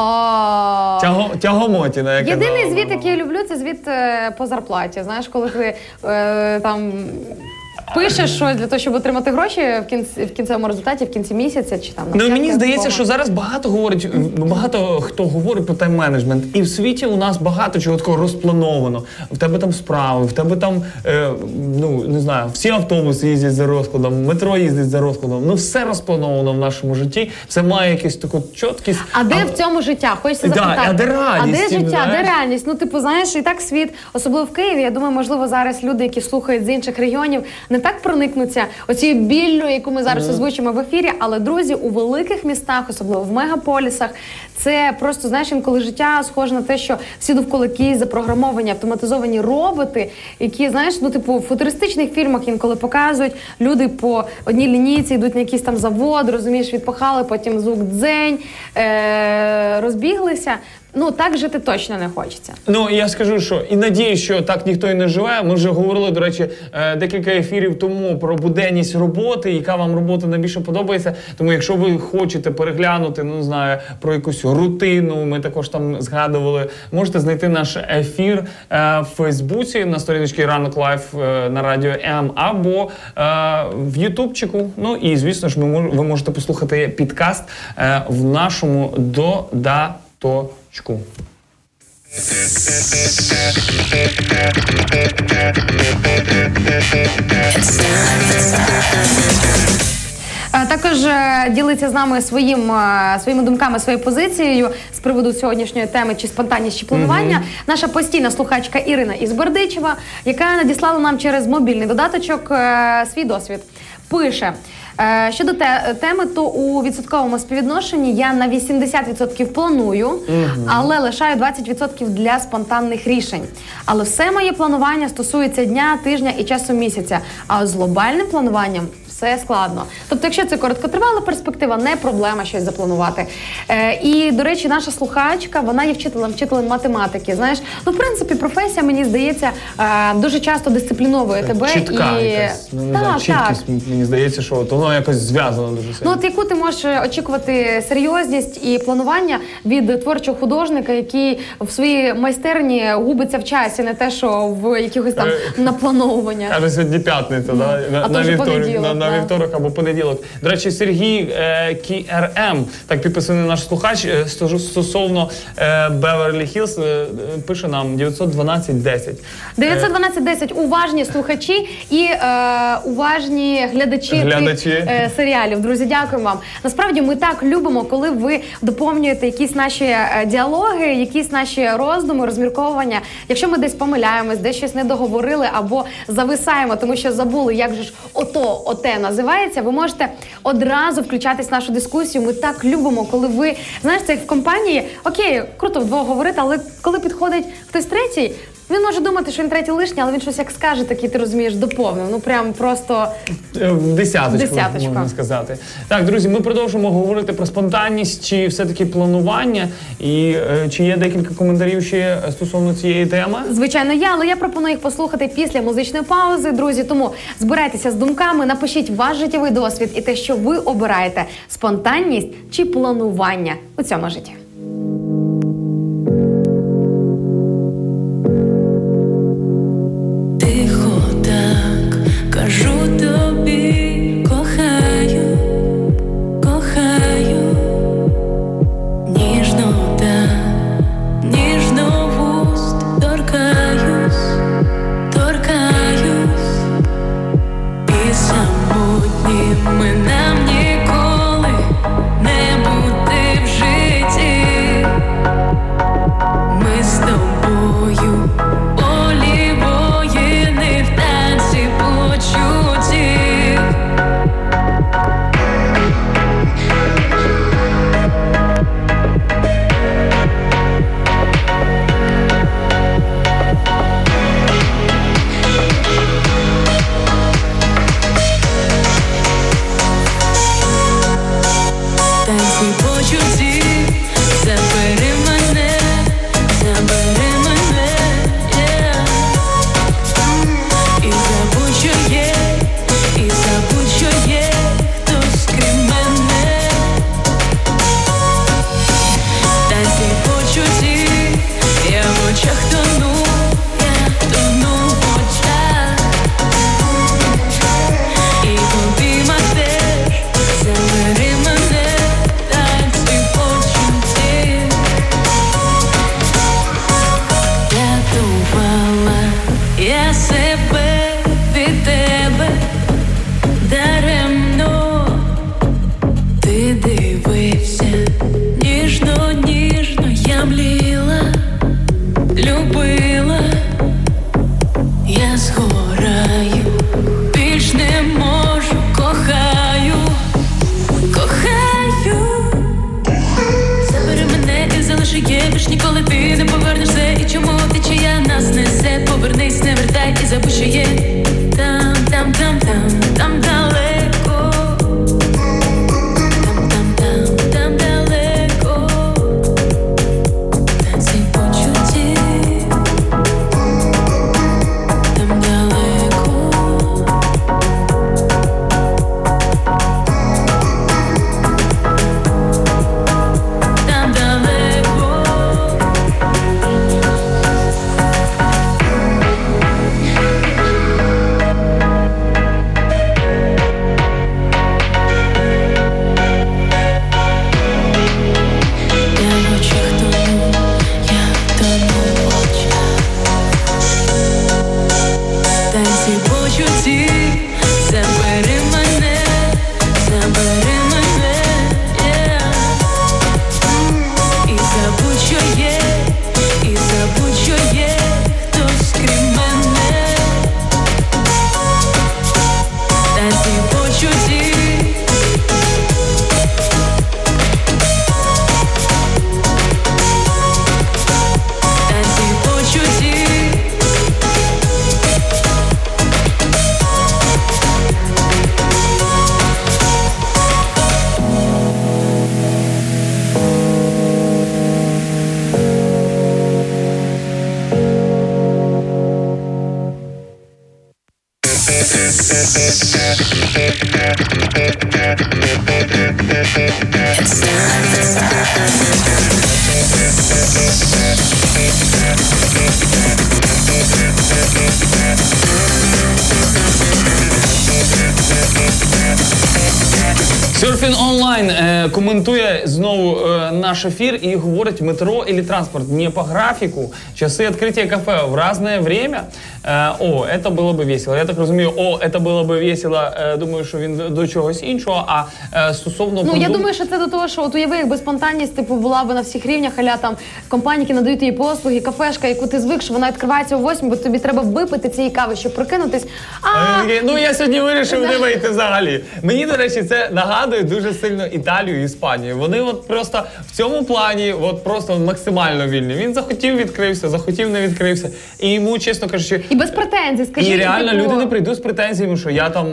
Тягомотіна, яка єдиний звіт, який я люблю, це звіт по зарплаті. Знаєш, коли ти там пишеш щось для того, щоб отримати гроші в кінцевому результаті, в кінці місяця чи там. Мені здається, що зараз багато хто говорить про тайм-менеджмент. І в світі у нас багато чого такого розплановано. В тебе там справи, в тебе там, не знаю, всі автобуси їздять за розкладом, метро їздить за розкладом. Все розплановано в нашому житті. Все має якусь таку чіткість. А де в цьому життя? Хочеться запитати. А де реальність? А де життя, де реальність? Знаєш, і так світ, особливо в Києві, я думаю, можливо, зараз люди, які слухають з інших регіонів, не так проникнуться оцією біллю, яку ми зараз озвучимо в ефірі, але, друзі, у великих містах, особливо в мегаполісах, це просто, знаєш, інколи життя схоже на те, що всі довкола якісь запрограмовані, автоматизовані роботи, які, знаєш, в футуристичних фільмах інколи показують, люди по одній лінійці йдуть на якийсь там завод, розумієш, відпахали, потім звук дзень, розбіглися. Так жити точно не хочеться. Я скажу, що і надіюсь, що так ніхто і не живе. Ми вже говорили, до речі, декілька ефірів тому про буденність роботи, яка вам робота найбільше подобається. Тому якщо ви хочете переглянути, про якусь рутину, ми також там згадували, можете знайти наш ефір в Фейсбуці на сторіночці Ранок Лайф на Радіо М або в Ютубчику. І, звісно ж, ви можете послухати підкаст в нашому додатку. Також ділиться з нами своїми думками, своєю позицією з приводу сьогоднішньої теми чи спонтанність, чи планування. Наша постійна слухачка Ірина із Бердичева, яка надіслала нам через мобільний додаточок свій досвід. Пише: щодо теми, то у відсотковому співвідношенні я на 80% планую, але лишаю 20% для спонтанних рішень. Але все моє планування стосується дня, тижня і часу місяця. А з глобальним плануванням все складно. Тобто, якщо це короткотривала перспектива, не проблема щось запланувати. І, до речі, наша слухачка, вона є вчителем математики. Знаєш, ну, в принципі, професія, мені здається, дуже часто дисципліновує тебе. Чітка якась. Чіткість, мені здається, що воно якось зв'язано дуже сильно. Ну, от яку ти можеш очікувати серйозність і планування від творчого художника, який в своїй майстерні губиться в часі, не те, що в якихось там наплановуваннях. Каже, сьогодні п'ятниця, на вівторок або понеділок. До речі, Сергій КРМ, так підписаний наш слухач, стосовно Беверлі Хіллз, пише нам 912-10. 912-10 уважні слухачі і уважні глядачі серіалів. Друзі, дякуємо вам. Насправді, ми так любимо, коли ви доповнюєте якісь наші діалоги, якісь наші роздуми, розмірковування. Якщо ми десь помиляємось, десь щось не договорили або зависаємо, тому що забули, як же ж оте називається, ви можете одразу включатись в нашу дискусію. Ми так любимо, коли ви, знаєш, це як в компанії, окей, круто вдвох говорити, але коли підходить хтось третій, він може думати, що він третій лишній, але він щось як скаже, так і ти розумієш, доповнив. Ну, прям просто... Десяточку, можна сказати. Так, друзі, ми продовжимо говорити про спонтанність, чи все-таки планування, і чи є декілька коментарів ще стосовно цієї теми? Звичайно, але я пропоную їх послухати після музичної паузи, друзі. Тому збирайтеся з думками, напишіть ваш життєвий досвід і те, що ви обираєте – спонтанність чи планування у цьому житті. Кажу тобі, кохаю, кохаю, ніжно так, ніжно вуст торкаюсь, торкаюсь, і самотніми нам ніколи не бути в житті. Ми з тобою полі воїни в танці почуттів. Танці почуттів, забери мене, забери мене, yeah. І забудь, що є, і забудь, що є хтось крім мене. Танці почуттів, я в очах тону, я тону в очах. І в обіймах теж, забери мене, танці почуттів. Рятувала я себе від тебе даремно. Ти дивився ніжно, ніжно, я мліла, любила. Я згораю, більш не можу, кохаю, кохаю. Забери мене і залиши, є, більш ніколи ти не повернешся. І чому течія нас несе? Повернись, не вертай і забудь, що є. Там, там, там, там, там далеко. Там, там, там, там далеко. Танці почуттів. Там далеко. Там далеко. Surfing Online коментує знову наш ефір и говорит: метро или транспорт не по графику, часы открытия кафе в разное время. Это було би весело. Я так розумію, це було би весело, думаю, що він до чогось іншого, а стосовно... Ну, я думаю, що це до того, що от уяви, якби спонтанність, типу, була б на всіх рівнях, аля там компанії, які надають їй послуги, кафешка, яку ти звик, що вона відкривається о 8, бо тобі треба випити цієї кави, щоб прокинутись. Ну, я сьогодні вирішив не вийти взагалі. Мені, до речі, це нагадує дуже сильно Італію і Іспанію. Вони от просто в цьому плані от просто максимально вільні. Він захотів відкрився, захотів не відкрився. І йому, чесно кажучи... І без претензій, скажіть. І реально типу... люди не прийдуть з претензіями, що я там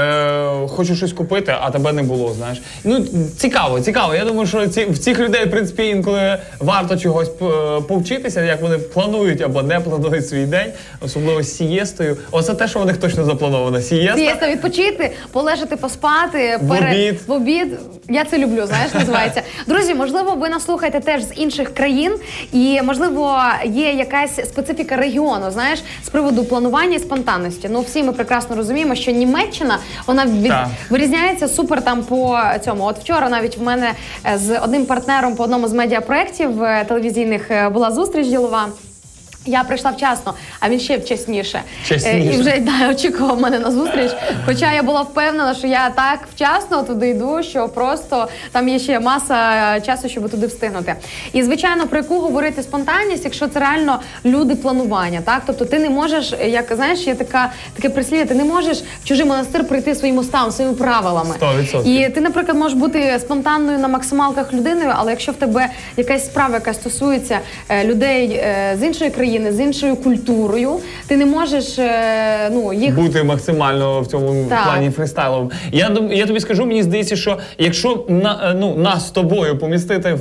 хочу щось купити, а тебе не було, знаєш. Ну, цікаво. Я думаю, що в цих людей, в принципі, інколи варто чогось повчитися, як вони планують або не планують свій день, особливо з сієстою. Оце те, що у них точно заплановано. Сієста відпочити, полежати, поспати, в обід. Я це люблю, знаєш, називається. Друзі, можливо, ви нас слухаєте теж з інших країн, і, можливо, є якась специфіка регіону, знаєш, з приводу планування і спонтанності. Ну, всі ми прекрасно розуміємо, що Німеччина, вона вирізняється супер там по цьому. От вчора навіть в мене з одним партнером по одному з медіапроєктів телевізійних була зустріч ділова. Я прийшла вчасно, а він ще вчасніше. І вже очікував мене на зустріч. Хоча я була впевнена, що я так вчасно туди йду, що просто там є ще маса часу, щоб туди встигнути. І, звичайно, про яку говорити спонтанність, якщо це реально люди планування, так? Тобто ти не можеш, як, знаєш, є таке прислів'я, ти не можеш в чужий монастир прийти своїм уставом, своїми правилами. 100%. І ти, наприклад, можеш бути спонтанною на максималках людиною, але якщо в тебе якась справа, яка стосується людей з іншої країни, з іншою культурою, ти не можеш їх... бути максимально в цьому плані фристайлом. Я тобі скажу, мені здається, що якщо нас з тобою помістити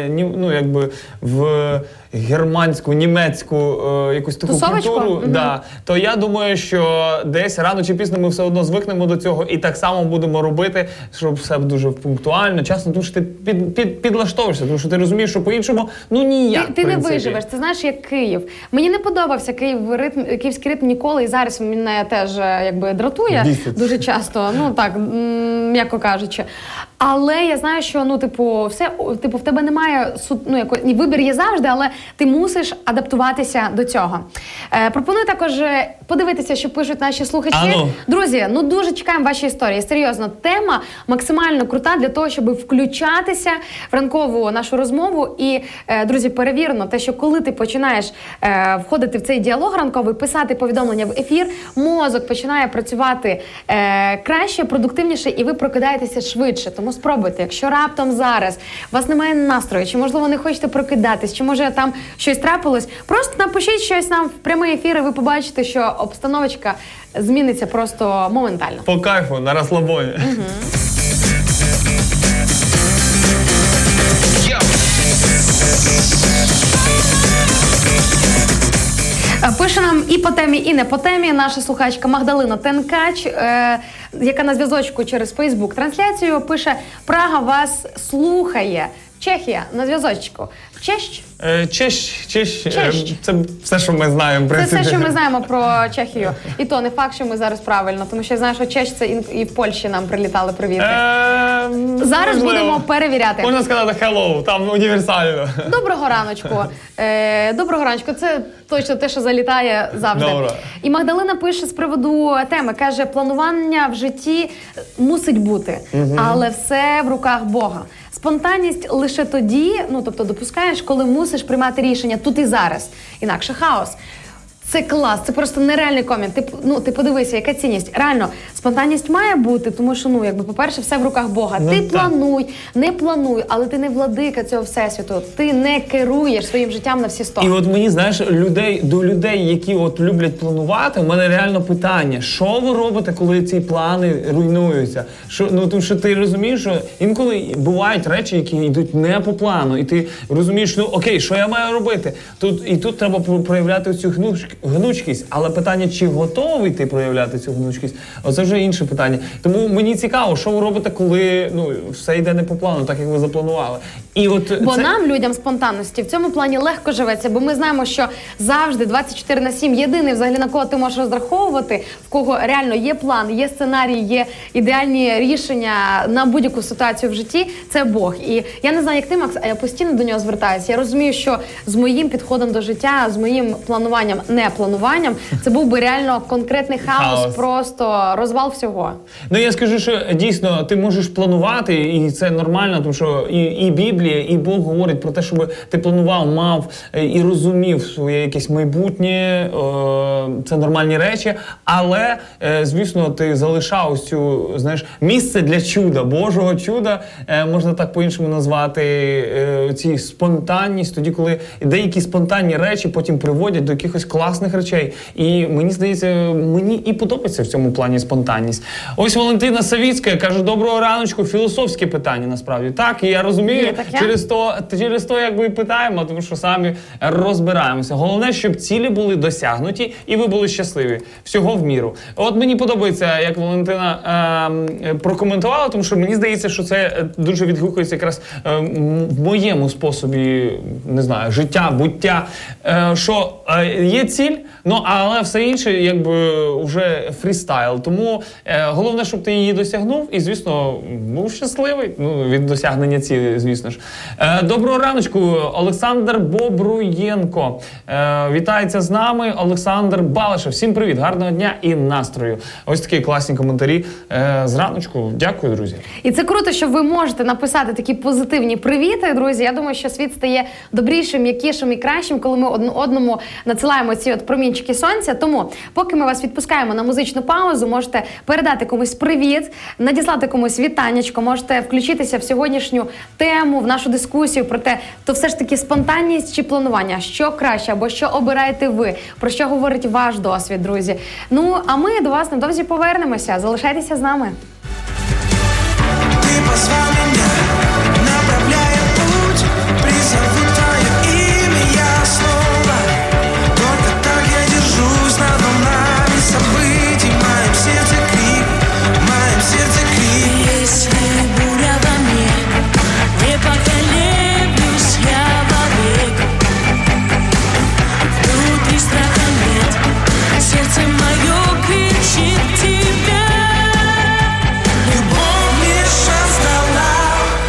в германську, німецьку якусь таку культуру, то я думаю, що десь рано чи пізно ми все одно звикнемо до цього і так само будемо робити, щоб все дуже пунктуально, часно, тому що ти підлаштовуєшся, тому що ти розумієш, що по-іншому, ніяк. Ти не виживеш. Це знаєш, як Київ. Мені не подобався київський ритм ніколи, і зараз мене теж дратує дуже часто, м'яко кажучи. Але я знаю, що в тебе немає вибір є завжди, але ти мусиш адаптуватися до цього. Пропоную також подивитися, що пишуть наші слухачі. Друзі, дуже чекаємо ваші історії. Серйозно, тема максимально крута для того, щоб включатися в ранкову нашу розмову. І, друзі, перевірено те, що коли ти починаєш входити в цей діалог ранковий, писати повідомлення в ефір, мозок починає працювати краще, продуктивніше, і ви прокидаєтеся швидше. Тому спробуйте, якщо раптом зараз у вас немає настрою, чи, можливо, не хочете прокидатись, чи, може, там щось трапилось, просто напишіть щось нам в прямий ефір, і ви побачите, що обстановочка зміниться просто моментально. По кайфу, на розслабоні. Пише нам і по темі, і не по темі наша слухачка Магдалина Тенкач, яка на зв'язочку через Фейсбук-трансляцію пише: «Прага вас слухає». Чехія на зв'язочку. Чещ? Чещ. Це все, що ми знаємо. В принципі. Це все, що ми знаємо про Чехію. І то не факт, що ми зараз правильно, тому що я знаю, що Чещ це і в Польщі нам прилітали привіти. Зараз будемо перевіряти. Можна сказати hello, там універсально. Доброго раночку. Доброго раночку. Це точно те, що залітає завжди. Добре. І Магдалина пише з приводу теми. Каже, планування в житті мусить бути, але все в руках Бога. Спонтанність лише тоді, тобто допускаєш, коли мусиш приймати рішення тут і зараз. Інакше хаос. Це клас, це просто нереальний комент. Ти подивися, яка цінність. Реально, спонтанність має бути, тому що, по-перше, все в руках Бога. Ти плануй, не плануй, але ти не владика цього всесвіту. Ти не керуєш своїм життям на всі 100. І от мені, знаєш, до людей, які люблять планувати, у мене реально питання, що ви робите, коли ці плани руйнуються? Тому що ти розумієш, що інколи бувають речі, які йдуть не по плану, і ти розумієш, окей, що я маю робити? Тут треба проявляти цю гнучкість, але питання, чи готовий ти проявляти цю гнучкість, оце вже інше питання. Тому мені цікаво, що ви робите, коли все йде не по плану, так як ви запланували. І от Бо нам, людям спонтанності, в цьому плані легко живеться, бо ми знаємо, що завжди 24/7 єдиний, взагалі, на кого ти можеш розраховувати, в кого реально є план, є сценарій, є ідеальні рішення на будь-яку ситуацію в житті, це Бог. І я не знаю, як ти, Макс, а я постійно до нього звертаюся. Я розумію, що з моїм підходом до життя, з моїм плануванням, не плануванням, це був би реально конкретний хаос, просто розвал всього. Ну, я скажу, що дійсно ти можеш планувати, і це нормально, тому що і Біблія, і Бог говорить про те, щоб ти планував, мав і розумів своє якесь майбутнє, це нормальні речі, але, звісно, ти залишав цю, знаєш, місце для чуда, Божого чуда, можна так по-іншому назвати, ці спонтанність, тоді, коли деякі спонтанні речі потім приводять до якихось класних речей. І мені здається, мені і подобається в цьому плані спонтанність. Ось Валентина Савіцька каже: доброго раночку, філософське питання насправді. Так, і я розумію, через то якби і питаємо, тому що самі розбираємося. Головне, щоб цілі були досягнуті і ви були щасливі. Всього в міру. От мені подобається, як Валентина прокоментувала, тому що мені здається, що це дуже відгукується якраз в моєму способі, не знаю, життя, буття, що є ціль, але все інше якби вже фрістайл. Тому головне, щоб ти її досягнув і, звісно, був щасливий від досягнення цілі, звісно ж. Доброго раночку, Олександр Бобруєнко. Вітається з нами Олександр Балашев. Всім привіт, гарного дня і настрою. Ось такі класні коментарі з раночку. Дякую, друзі. І це круто, що ви можете написати такі позитивні привіти, друзі. Я думаю, що світ стає добрішим, м'якішим і кращим, коли ми одному надсилаємо ці от промінчики сонця. Тому, поки ми вас відпускаємо на музичну паузу, можете передати комусь привіт, надіслати комусь вітанечко, можете включитися в сьогоднішню тему, в нашу дискусію про те, то все ж таки спонтанність чи планування, що краще або що обираєте ви, про що говорить ваш досвід, друзі. Ну, а ми до вас невдовзі повернемося. Залишайтеся з нами. Ты позвал меня, направляя путь, призову твое имя я снова. Только так я держусь над волнами событий, в моем сердце крик, в моем сердце крик. Если буря во мне, не поколеблюсь я вовек. Внутри страха нет, сердце мое кричит тебя. Любовь мне шанс дала,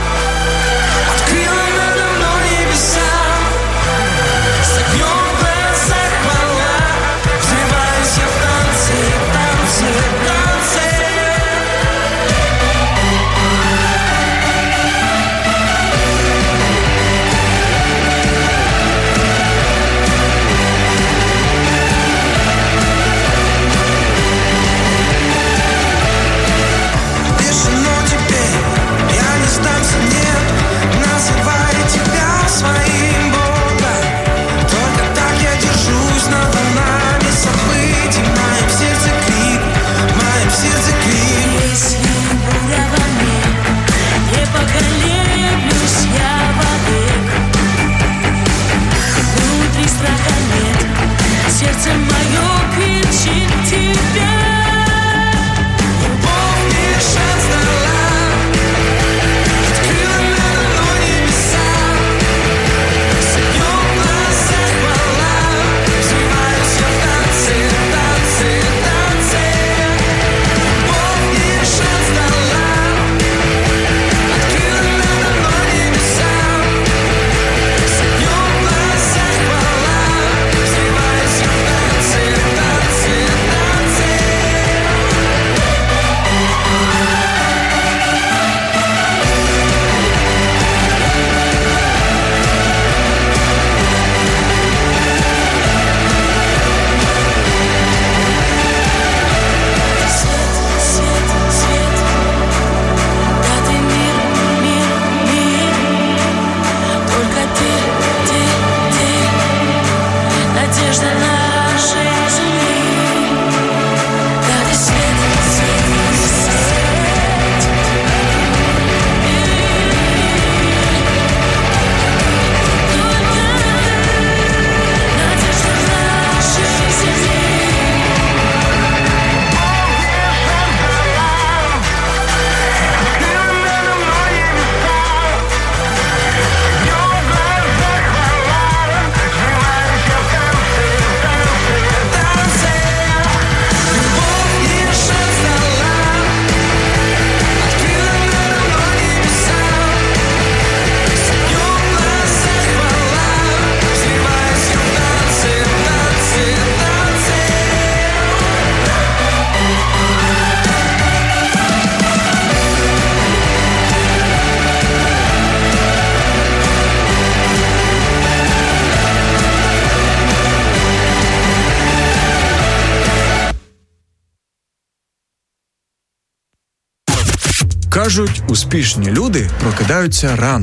Кажуть, успішні люди прокидаються рано.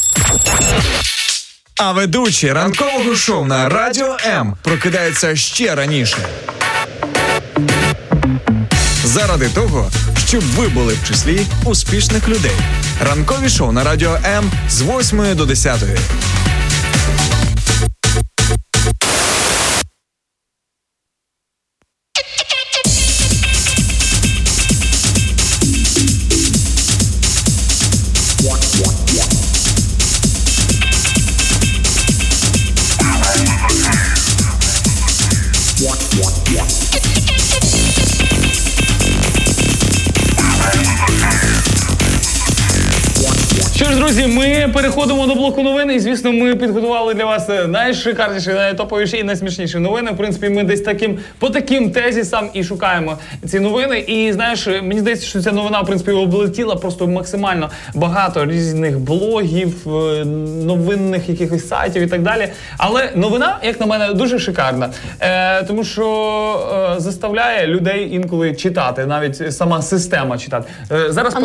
А ведучий ранкового шоу на Радіо М прокидається ще раніше. Заради того, щоб ви були в числі успішних людей. Ранкові шоу на Радіо М з 8 до 10. Що ж, друзі, ми переходимо до блоку новин, і, звісно, ми підготували для вас найшикарніші, найтоповіші і найсмішніші новини. В принципі, ми десь по таким тезісам і шукаємо ці новини. І, знаєш, мені здається, що ця новина, в принципі, облетіла просто максимально багато різних блогів, новинних якихось сайтів і так далі. Але новина, як на мене, дуже шикарна. Тому що заставляє людей інколи читати, навіть сама система читати. Зараз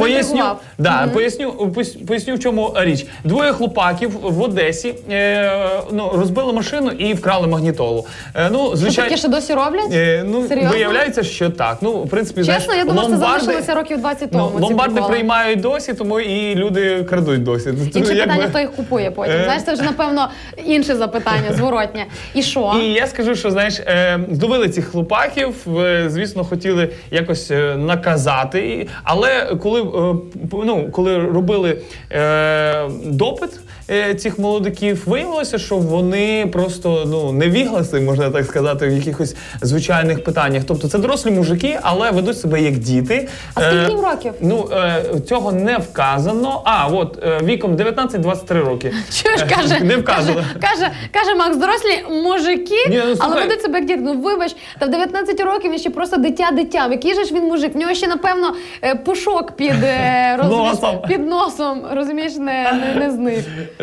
поясню, в чому річ. Двоє хлопаків в Одесі розбили машину і вкрали магнітолу. Що таке ще досі роблять? Серйозно? Виявляється, що так. В принципі, чесно, я думаю, це залишилося років 20 тому. Ломбарди приймають досі, тому і люди крадуть досі. Інше питання, хто їх купує потім. Знаєш, це вже, напевно, інше запитання, зворотнє. І що? І я скажу, що, знаєш, здобили цих хлопаків, звісно, хотіли якось наказати, але коли робили допит цих молодиків, виявилося, що вони просто невігласи, можна так сказати, в якихось звичайних питаннях. Тобто це дорослі мужики, але ведуть себе як діти. А скільки їм років? Цього не вказано. Віком 19-23 роки. Чуєш, каже, не вказано. Каже Макс, дорослі мужики, але ведуть себе як діти. Вибач, та в 19 років він ще просто дитя. Який же ж він мужик? В нього ще, напевно, пушок під носом, розумієш, не зник.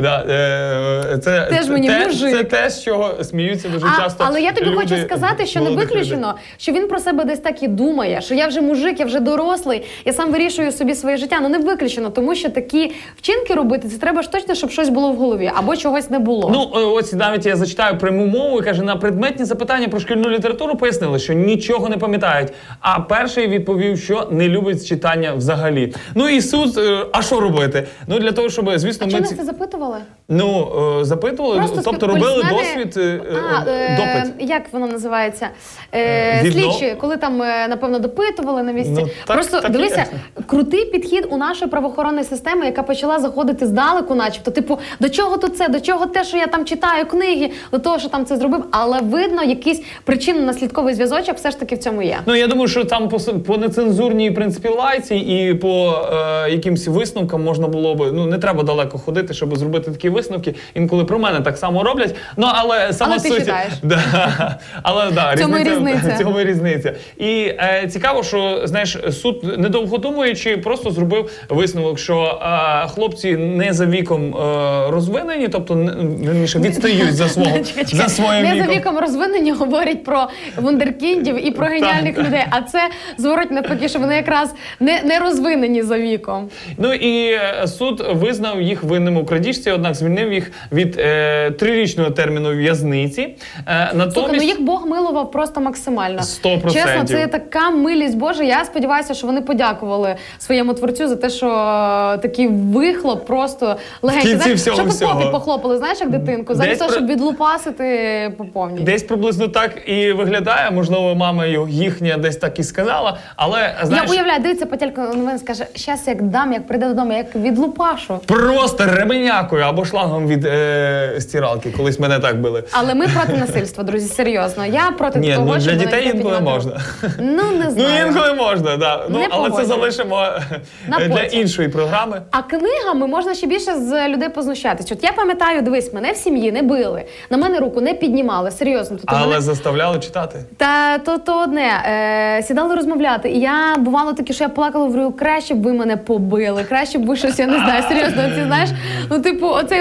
Теж мені мужик. Це те, з чого сміються дуже часто. Але я тобі хочу сказати, що не виключено, що він про себе десь так і думає, що я вже мужик, я вже дорослий, я сам вирішую собі своє життя. Не виключено, тому що такі вчинки робити, це треба ж точно, щоб щось було в голові, або чогось не було. Ось навіть я зачитаю пряму мову, і каже, на предметні запитання про шкільну літературу пояснили, що нічого не пам'ятають. А перший відповів, що не любить читання взагалі. І суд, а що робити? Для того, щоб, звісно, чому це запитували? Запитували, тобто робили допит. Як воно називається? Слідчі, коли там, напевно, допитували на місці. Просто, дивися, крутий підхід у нашої правоохоронної системи, яка почала заходити здалеку, начебто. До чого тут це? До чого те, що я там читаю книги? До того, що там це зробив? Але видно, якийсь причинно-наслідковий зв'язочок все ж таки в цьому є. Я думаю, що там по нецензурній, в принципі, лайці і по якимсь висновкам можна було би, не треба далеко ходити, щоб зробити такі висновки. Інколи про мене так само роблять. Але сама ти суть... читаєш. Цьому різниця. І цікаво, що, знаєш, суд, недовго думаючи, просто зробив висновок, що хлопці не за віком розвинені, тобто, відстають за своїм віком. Не за віком розвинені говорять про вундеркіндів і про геніальних людей, а це звороть навпаки, що вони якраз не розвинені за віком. І суд визнав їх винним у крадіжці, однак звільнив їх від 3-річного терміну в'язниці. Слухай, їх Бог милував просто максимально. 100%. Чесно, це така милість Божа. Я сподіваюся, що вони подякували своєму творцю за те, що такий вихлоп просто легенький. Щоб по попі похлопали, знаєш, як дитинку, замість того, щоб відлупасити по повній. Десь приблизно так і виглядає. Можливо, мама їхня десь так і сказала, але, знаєш... Я уявляю, дивиться по телеку, він скаже, щас як дам, як прийде додому, як відлупашу. Просто ременякою або шлангом від стиралки. Колись мене так били. Але ми проти насильства, друзі, серйозно. Я проти того, щоб... Для дітей інколи можна. Не знаю. Інколи можна, так. Але це залишимо для іншої програми. А книгами можна ще більше з людей познущатися. Я пам'ятаю, дивись, мене в сім'ї не били, на мене руку не піднімали, серйозно. Але заставляли читати? То одне. Сідали розмовляти. І я, бувало таке, що я плакала, говорю, краще б ви мене побили, краще б ви щось, я не знаю, серйозно, ти знаєш, оцей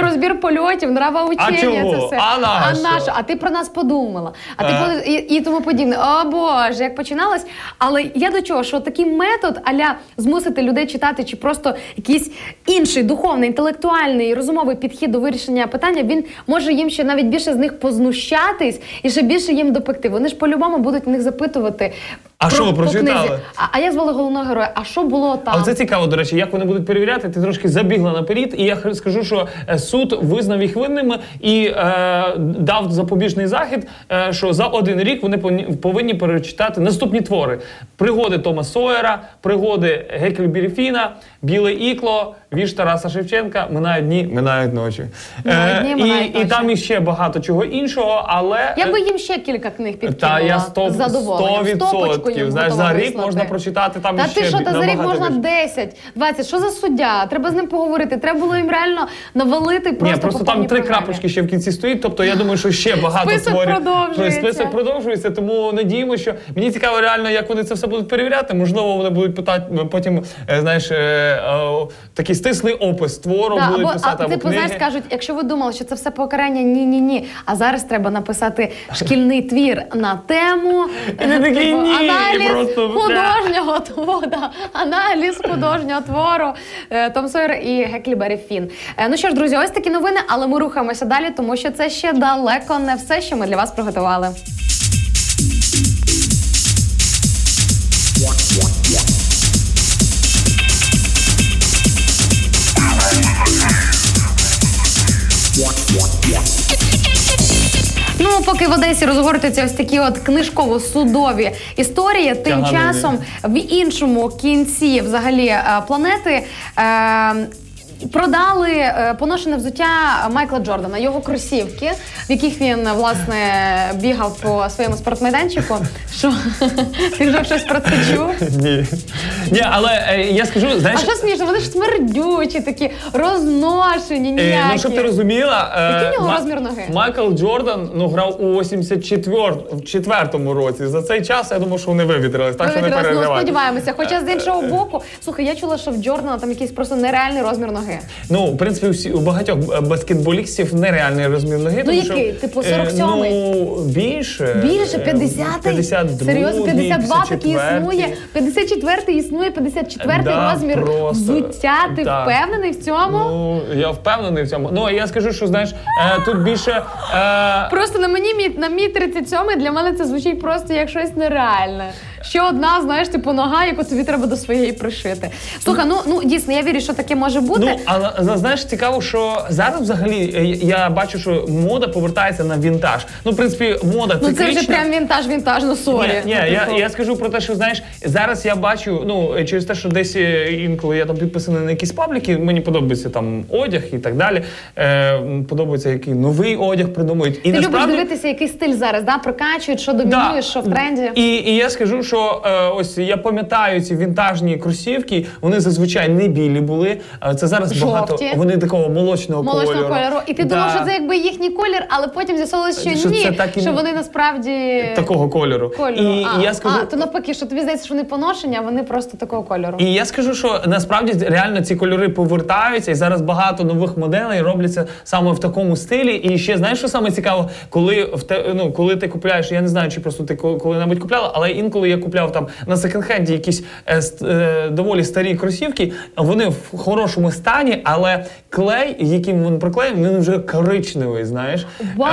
розбір польотів, нравоучення, чого? це все. А нащо? А ти про нас подумала. І тому подібне. О Боже, як починалось. Але я до чого, що такий метод а-ля змусити людей читати, чи просто якийсь інший духовний, інтелектуальний, розумовий підхід до вирішення питання, він може їм ще навіть більше з них познущатись і ще більше їм допекти. Вони ж по-любому будуть в них запитувати. А що ви прочитали? Книзі. А як звали головного героя? А що було там? А це цікаво, до речі, як вони будуть перевіряти. Ти трошки забігла наперед, і я скажу, що суд визнав їх винними і дав запобіжний захід, що за 1 рік вони повинні перечитати наступні твори. Пригоди Тома Сойера, пригоди Гекльбері Фіна, Біле ікло, вірш Тараса Шевченка, минають дні, минають ночі. І там іще багато чого іншого, але... Я би їм ще кілька книг підкинула. Та я з задоволенням. 100%. Знаєш, за рік можна прочитати там та іще ти що, та за рік можна більше. 10, 20. Що за суддя? Треба з ним поговорити. Треба було їм реально навалити просто. Ні, просто там 3 крапочки ще в кінці стоїть, тобто я думаю, що ще багато Список творів. продовжується. Список продовжується, тому надіємося, що... Мені цікаво реально, як вони це все будуть перевіряти. Можливо, вони будуть питати, потім, знаєш, такий стислий опис твору будуть писати, або ти книги. знаєш, скажуть, якщо ви думали, що це все покарання, ні. А зараз треба написати шкільний твір на тему. Не такий ні, аналіз просто... художнього твору. Аналіз художнього твору. Том Сойер і Гекльбері Фін. Ну що ж, друзі, ось такі новини, але ми рухаємося далі, тому що це ще далеко не все, що ми для вас приготували. Ну, поки в Одесі розгортуються ось такі от книжково-судові історії, тим часом в іншому кінці взагалі планети продали поношене взуття Майкла Джордана, його кросівки, в яких він, власне, бігав по своєму спортмайданчику. Що? Ти вже щось про це чув? Ні, але я скажу, знаєш... А що смішно? Вони ж смердючі, такі розношені, ніякі. Ну, щоб ти розуміла... Який у нього розмір ноги? Майкл Джордан грав у 84-му році. За цей час, я думаю, що вони вивітрились, так що не переживайте. Ну, сподіваємося. Хоча з іншого боку, слухай, я чула, що в Джордана там якийсь просто нереальний розмір ноги. Ну, в принципі, у багатьох баскетболістів нереальний розмір ноги. Ну, який? Типу 47-й? Ну, більше. Більше? 50-й? 52-й, Серйозно? 52 таки 54-й. існує? 54-й існує? 54-й розмір взуття? Ти впевнений в цьому? Ну, я впевнений в цьому. Ну, я скажу, що, знаєш, тут більше... Просто на мій 37-й для мене це звучить просто як щось нереальне. Ще одна, знаєш, типу нога, яку тобі треба до своєї пришити. Слухай, ну дійсно, я вірю, що таке може бути. Ну, але знаєш, цікаво, що зараз взагалі я бачу, що мода повертається на вінтаж. Ну, в принципі, мода циклічна. Ну, це вже прям вінтаж, ну сорі. Ні, я скажу про те, що, знаєш, зараз я бачу, ну, через те, що десь інколи я там підписаний на якісь пабліки, мені подобається там одяг і так далі, подобається, який новий одяг придумують. І ти насправді... любиш дивитися, який стиль зараз, да? Прокачують, що домінує, що в тренді. І я скажу, що ось я пам'ятаю ці вінтажні кросівки, вони зазвичай не білі були, це зараз жовті. Багато, вони такого молочного кольору. І ти думав, що це якби їхній колір, але потім з'ясовувалося, що ні, що вони насправді... Такого кольору. І я скажу... то навпаки, що тобі здається, що вони поношені, а вони просто такого кольору. І я скажу, що насправді реально ці кольори повертаються, і зараз багато нових моделей робляться саме в такому стилі. І ще, знаєш, що саме цікаво, коли ти купляєш, я не знаю, чи просто ти коли-небудь купляла, але інколи я купляв там на секонд-хенді якісь доволі старі кросівки, вони в хорошому стані, але клей, яким він приклеєний, він вже коричневий, знаєш.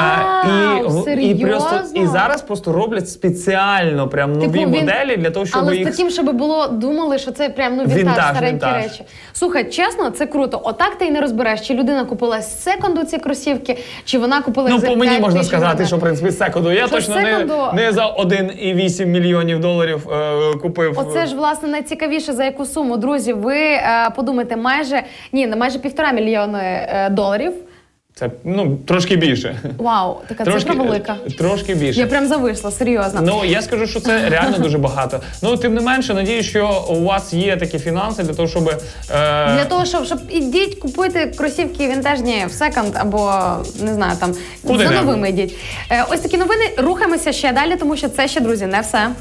Вау, серйозно? І зараз просто роблять спеціально прям нові моделі для того, щоб але їх... з таким, щоб було, думали, що це прям вінтаж, старенькі речі. Слухай, чесно, це круто. Отак ти і не розбереш, чи людина купила з секонду ці кросівки, чи вона купила по мені можна сказати, що в принципі з секонду. Я точно не за 1,8 мільйонів доларів купив. Оце ж, власне, найцікавіше, за яку суму. Друзі, ви подумайте, майже 1,5 мільйони доларів. Це, трошки більше. Вау, така цифра велика. Трошки більше. Я прям зависла, серйозно. Ну, я скажу, що це реально дуже багато. Ну, тим не менше, надію, що у вас є такі фінанси для того, щоб... Для того, щоб ідіть, купуйте кросівки вінтажні в секонд або, не знаю, там, за новими йдіть. Ось такі новини. Рухаємося ще далі, тому що це ще, друзі, не все.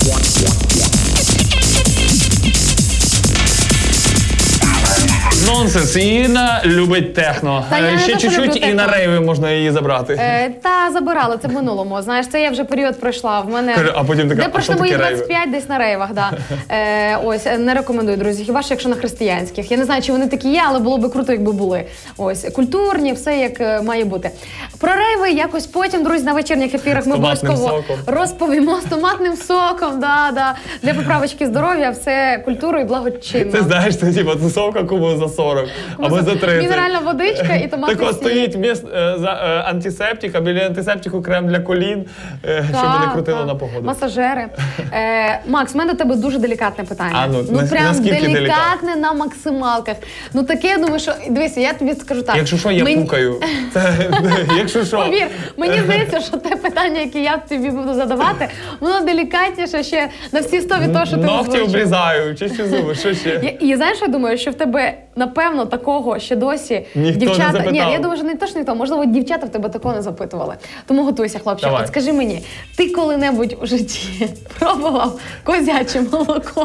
Нонсенс. Інна любить техно. Та я не Ще те, що люблю чуть-чуть і техно. на рейви можна її забрати. Та забирали, це в минулому. Знаєш, це я вже період пройшла. В мене Каже, а потім така, де а пройшли що мої таке рейви? 25, десь на рейвах, да. Ось, не рекомендую, друзі. Хіба що якщо на християнських. Я не знаю, чи вони такі є, але було би круто, якби були. Ось, культурні, все як має бути. Про рейви якось потім, друзі, на вечірніх ефірах ми томатним обов'язково соком. розповімо з томатним соком. Да. Для поправочки здоров'я, все культурою і благочинно. Ти знаєш, це типу тусовка кому за 40, або за 30. Мінеральна водичка і томатний Так ось сік. стоїть антисептик, а біля антисептику крем для колін, щоб не крутило Так. на погоду. Масажери. Макс, в мене до тебе дуже делікатне питання. А, ну, прям наскільки делікатне на максималках. Ну таке, я думаю, що... Дивися, я тобі скажу так. Якщо що, я пукаю. Якщо що. Повір, мені здається, що те питання, яке я тобі буду задавати, воно делікатніше ще на всі 100 від того, що ти Ногті озвучив. обрізаю, чищу зуби, що ще? І знаєш, що я думаю, що в тебе, напевно, такого ще досі Ніхто не дівчата... запитав. Ні, я думаю, що не то, що ніхто. Можливо, дівчата в тебе такого не запитували. Тому готуйся, хлопчик. Давай. От скажи мені, ти коли-небудь у житті пробував козяче молоко?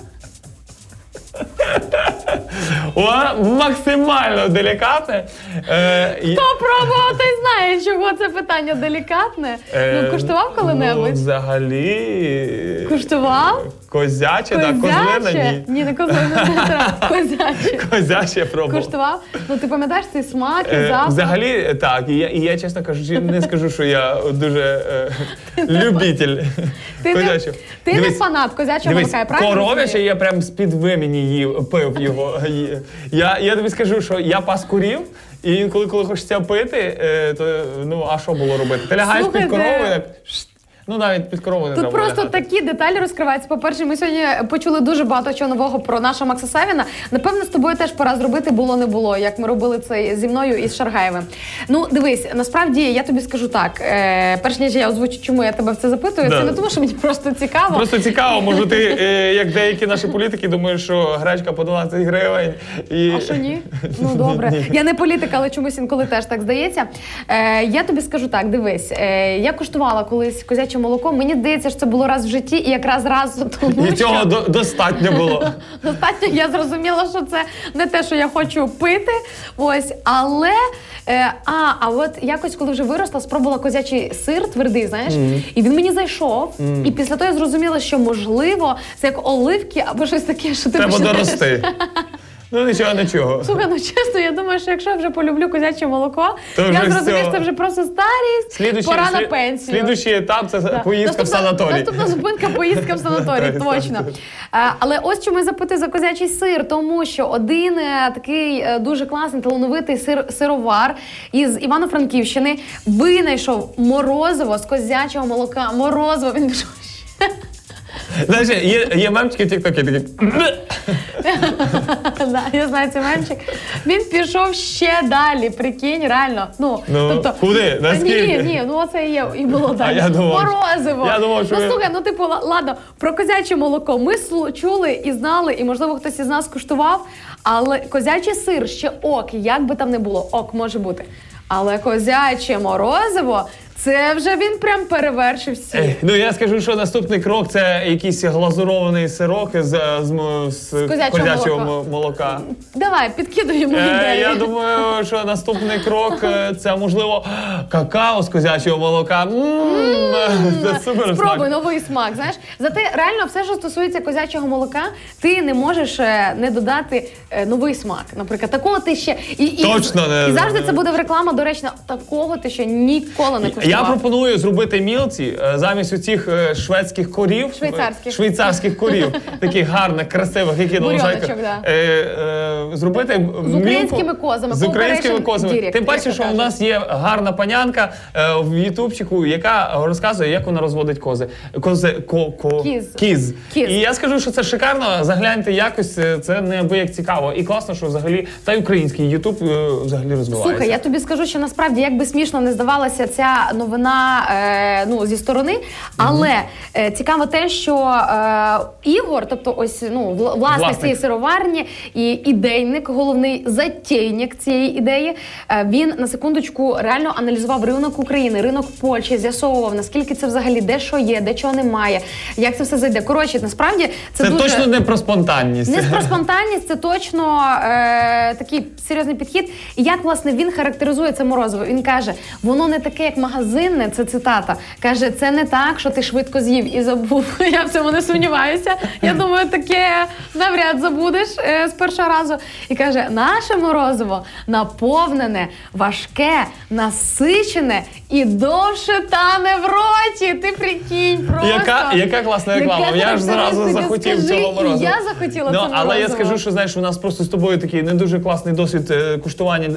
Максимально делікатне. Хто пробував, той знає, чого це питання делікатне. Ну, куштував Ну, коли-небудь? взагалі... Куштував? Козяче, так, козлина ні. Ні, не козлина, не треба. Козяче. Козяче пробував. Куштував? Ну, ти пам'ятаєш цей смак і запах? Взагалі, так. І я, чесно кажучи, не скажу, що я дуже любитель козячого. Ти не фанат козячого молока, я правильно коров'яче розумію? я прям з-під вимені пив його. Я тобі скажу, що я пас курів, і інколи, коли хочеться пити, то, ну, а що було робити? Ти лягаєш під Слухайте. корову, як... Ну, навіть під корову не Тут треба просто лягати. такі деталі розкриваються. По-перше, ми сьогодні почули дуже багато чого нового про нашого Макса Савіна. Напевно, з тобою теж пора зробити було-не було, як ми робили це зі мною і з Шаргаєвим. Ну, дивись, насправді, я тобі скажу так. Перш ніж я озвучу, чому я тебе в це запитую, Да. це не тому, що мені просто цікаво. Просто цікаво, може ти, як деякі наші політики, думаєш, що гречка по 12 гривень. І... А що ні? Ну добре. Ні. Я не політика, але чомусь інколи теж так здається. Я тобі скажу так, дивись. Я куштувала колись козяче молоко. Мені здається, що це було раз в житті, і якраз раз тому, І цього достатньо було. достатньо я зрозуміла, що це не те, що я хочу пити. Ось, але а от якось, коли вже виросла, спробувала козячий сир твердий, знаєш, і він мені зайшов. І після того я зрозуміла, що можливо це як оливки або щось таке, що ти Треба починаєш- дорости. Ну нічого. Слухай, ну чесно, я думаю, що якщо я вже полюблю козяче молоко, То я вже зрозумію, все. що це вже просто старість, пора на пенсію. Слідуючий етап це Да. поїздка в санаторій. Наступна зупинка поїздка в санаторій, Так, точно. Але ось чому я запитую за козячий сир, тому що один такий дуже класний, талановитий сировар із Івано-Франківщини винайшов морозиво з козячого молока. Морозиво, він пішов ще. Знаєш, є мемчики в тік-токі такі. Да, я знаю цей мемчик. Він пішов ще далі, прикинь, реально. Ну куди? Наскільки? Ні, ну оце і є, і було далі. я думав, Морозиво. я думав, що ну ви- слухай, ну типу, ладно, про козяче молоко ми чули і знали, і можливо хтось із нас куштував, але козячий сир ще ок, як би там не було, ок може бути. Але козяче морозиво, це вже він прям перевершив всі. Ну я скажу, що наступний крок це якийсь глазурований сирок з козячого молока. Давай, підкидуємо ідеї. Я думаю, що наступний крок це можливо какао з козячого молока. Це супер Спробуй смак. новий смак. Знаєш, зате реально все, що стосується козячого молока, ти не можеш не додати новий смак. Наприклад, такого ти ще Точно не- і завжди це буде в реклама. До речі, такого ти ще ніколи не куштував. Я пропоную зробити мілці замість оцих шведських корів, швейцарських корів, таких гарних, красивих, які на Бурьоночок, лужайках, да. зробити З українськими козами, з українськими Cooperation козами. Direct, Тим паче, як що то у нас є гарна панянка в ютубчику, яка розказує, як вона розводить кози. Кіз. І я скажу, що це шикарно. Загляньте якось, це неабияк цікаво. І класно, що взагалі та й український ютуб взагалі розвивається. Слухай, я тобі скажу, що насправді, як би смішно не здавалася ця новина зі сторони, але цікаво те, що Ігор, тобто ось власник цієї сироварні і ідейник, головний затейник цієї ідеї, він на секундочку реально аналізував ринок України, ринок Польщі, з'ясовував, наскільки це взагалі, де що є, де чого немає, як це все зайде. Коротше, насправді це дуже... точно не про спонтанність. Не про спонтанність, це точно такий серйозний підхід. І як, власне, він характеризує це морозиво? Він каже, воно не таке, як магазинне, це цитата. Каже, це не так, що ти швидко з'їв і забув. Я в цьому не сумніваюся. Я думаю, таке навряд забудеш з першого разу. І каже, наше морозиво наповнене, важке, насичене і довше тане в роті. Ти прикинь, просто. Яка класна реклама. Я ж зразу захотів цього морозива. Я захотіла це морозиво. Але я скажу, що, знаєш, у нас просто з тобою такий не дуже класний досвід куштування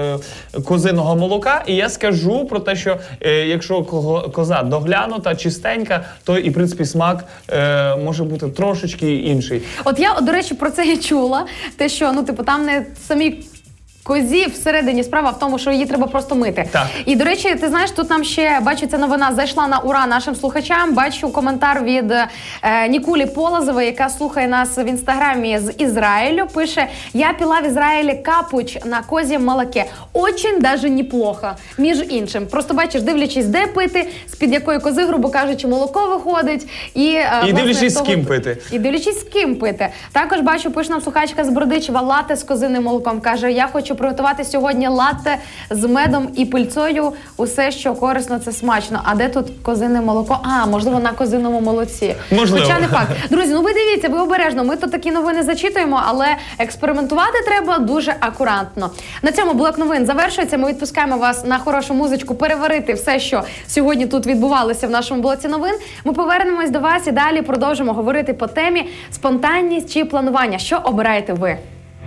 козиного молока. І я скажу про те, що якщо коза доглянута, чистенька, то і, в принципі, смак може бути трошечки інший. От я, до речі, про це і чула. Те, що, там не самі козі всередині справа в тому, що її треба просто мити. Так. І, до речі, ти знаєш, тут нам ще, бачу, ця новина зайшла на ура нашим слухачам. Бачу коментар від Нікулі Полозової, яка слухає нас в інстаграмі з Ізраїлю. Пише, я пила в Ізраїлі капуч на козім молоке. Очень даже неплохо, між іншим. Просто бачиш, дивлячись, де пити, з-під якої кози, грубо кажучи, молоко виходить. І дивлячись, з ким пити. І дивлячись, з ким пити. Також бачу, пише нам слухачка з Бердичева, лате з козиним молоком. Каже, я хочу приготувати сьогодні латте з медом і пильцою. Усе, що корисно, це смачно. А де тут козине молоко? Можливо, на козиному молоці. Можливо. Хоча не факт. Друзі, ви дивіться, ви обережно. Ми тут такі новини зачитуємо, але експериментувати треба дуже акуратно. На цьому блок новин завершується. Ми відпускаємо вас на хорошу музичку, переварити все, що сьогодні тут відбувалося в нашому блоці новин. Ми повернемось до вас і далі продовжимо говорити по темі спонтанність чи планування. Що обираєте ви?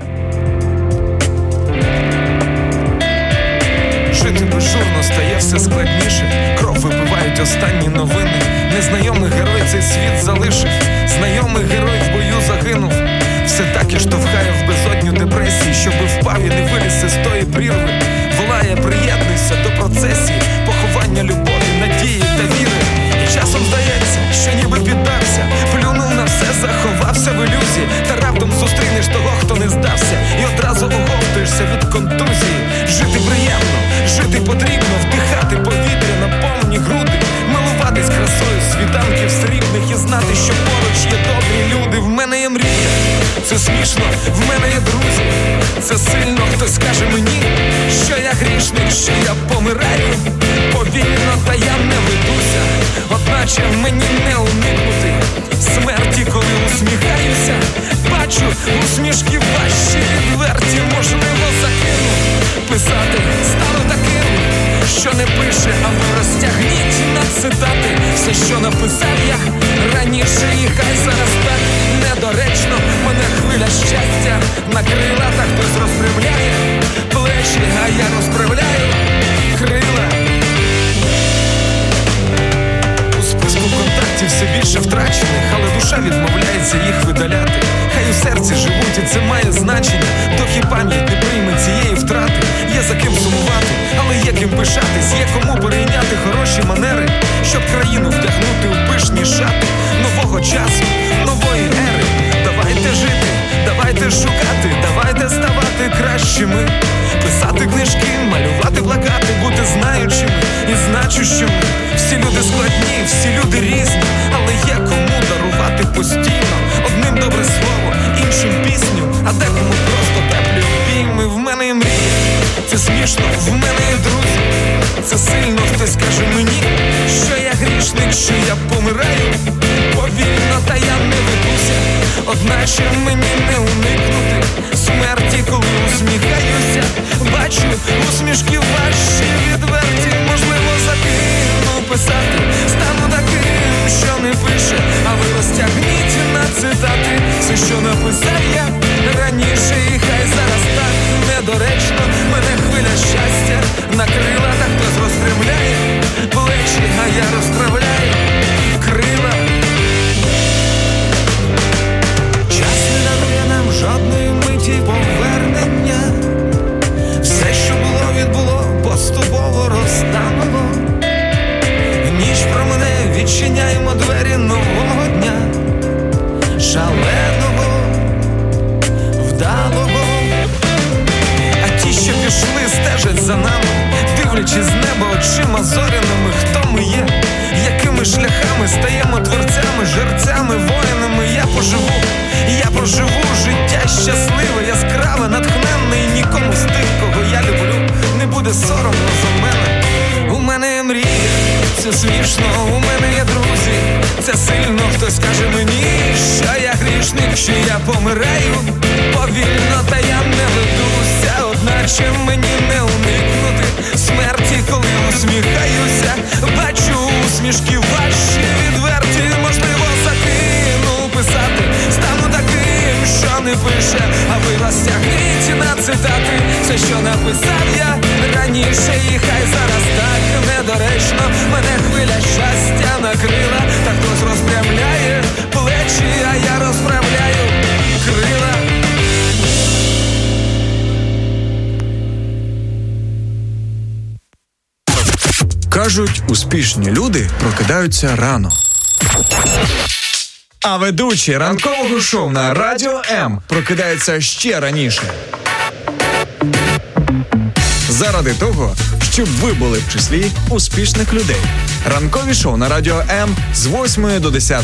Жити безжурно стає все складніше. Кров випивають останні новини. Незнайомий герой цей світ залишив. Знайомий герой в бою загинув. Все так і штовхає в безодню депресії, щоби впав і не виліз із тої прірви. Волає, приєднуйся до процесії, поховання любові, надії та віри. І часом здається, що ніби піддався, плюнув на все, заховався в ілюзії. Та раптом зустрінеш того, хто не здався, і одразу оговтуєшся від контузії. Жити приємно, жити потрібно, вдихати повітря на повні груди, милуватись красою світанків срібних і знати, що поруч є добрі люди. В мене є мрія, це смішно, в мене є друзі, це сильно. Хтось скаже мені, що я грішник, що я помираю повільно, та я не ведуся, одначе мені не уникнути смерті, коли усміхаюся. Бачу усмішки ваші відверті, можливо, закину писати, стану таким, що не пише, а ви розтягніть на цитати все, що написав я раніше, і хай зараз так недоречно мене хвиля щастя накрила, та хтось розпрямляє плечі, а я розправляю крила. У списку контактів все більше втрачених, але душа відмовляється їх видаляти. Хай у серці живуть, і це має значення, доки пам'ять не прийме цієї втрати. Є за ким сумувати, але є ким пишатись, є кому перейняти хороші манери, щоб країну вдягнути у пишні шати нового часу, нової ери. Давайте жити, давайте шукати, давайте ставати кращими, писати книжки, малювати плакати, бути знаючими і значущими. Всі люди складні, всі люди різні, але є кому дарувати постійно. Одним добре слово, іншим пісню, а декому просто теплі обійми. В мене є мрія, це смішно, в мене є друзі, це сильно. Хтось каже мені, що я грішник, що я помираю повільно, та я не ведуся, одначе мені не уникнути смерті, коли усміхаюся. Бачу усмішки ваші відверті, можливо, закину писати, стану таким, що не пише, а ви розтягніть на цитати все, що написав я раніше, і хай зараз так недоречно мене хвиля щастя накрила, та хтось розпрямляє плечі, а я розправляю крила. Час не дарує нам жодної миті повернення. Все, що було, відбуло, поступово розтануло. хтось скаже мені, що я грішник, що я помираю повільно, та я не ведуся, одначе мені не уникнути смерті, коли усміхаюся. Бачу усмішки ваші відверті, можливо, закину писати, стану таким, що не пише, а ви розтягніть на цитати все, що написав я раніше, і хай зараз так недоречно мене хвиля щастя накрила, та хтось розпрямляє плечі, а я розправляю крила. Кажуть, успішні люди прокидаються рано. А ведучий ранкового шоу на Радіо М прокидається ще раніше. Заради того, щоб ви були в числі успішних людей. Ранкові шоу на Радіо М з 8 до 10.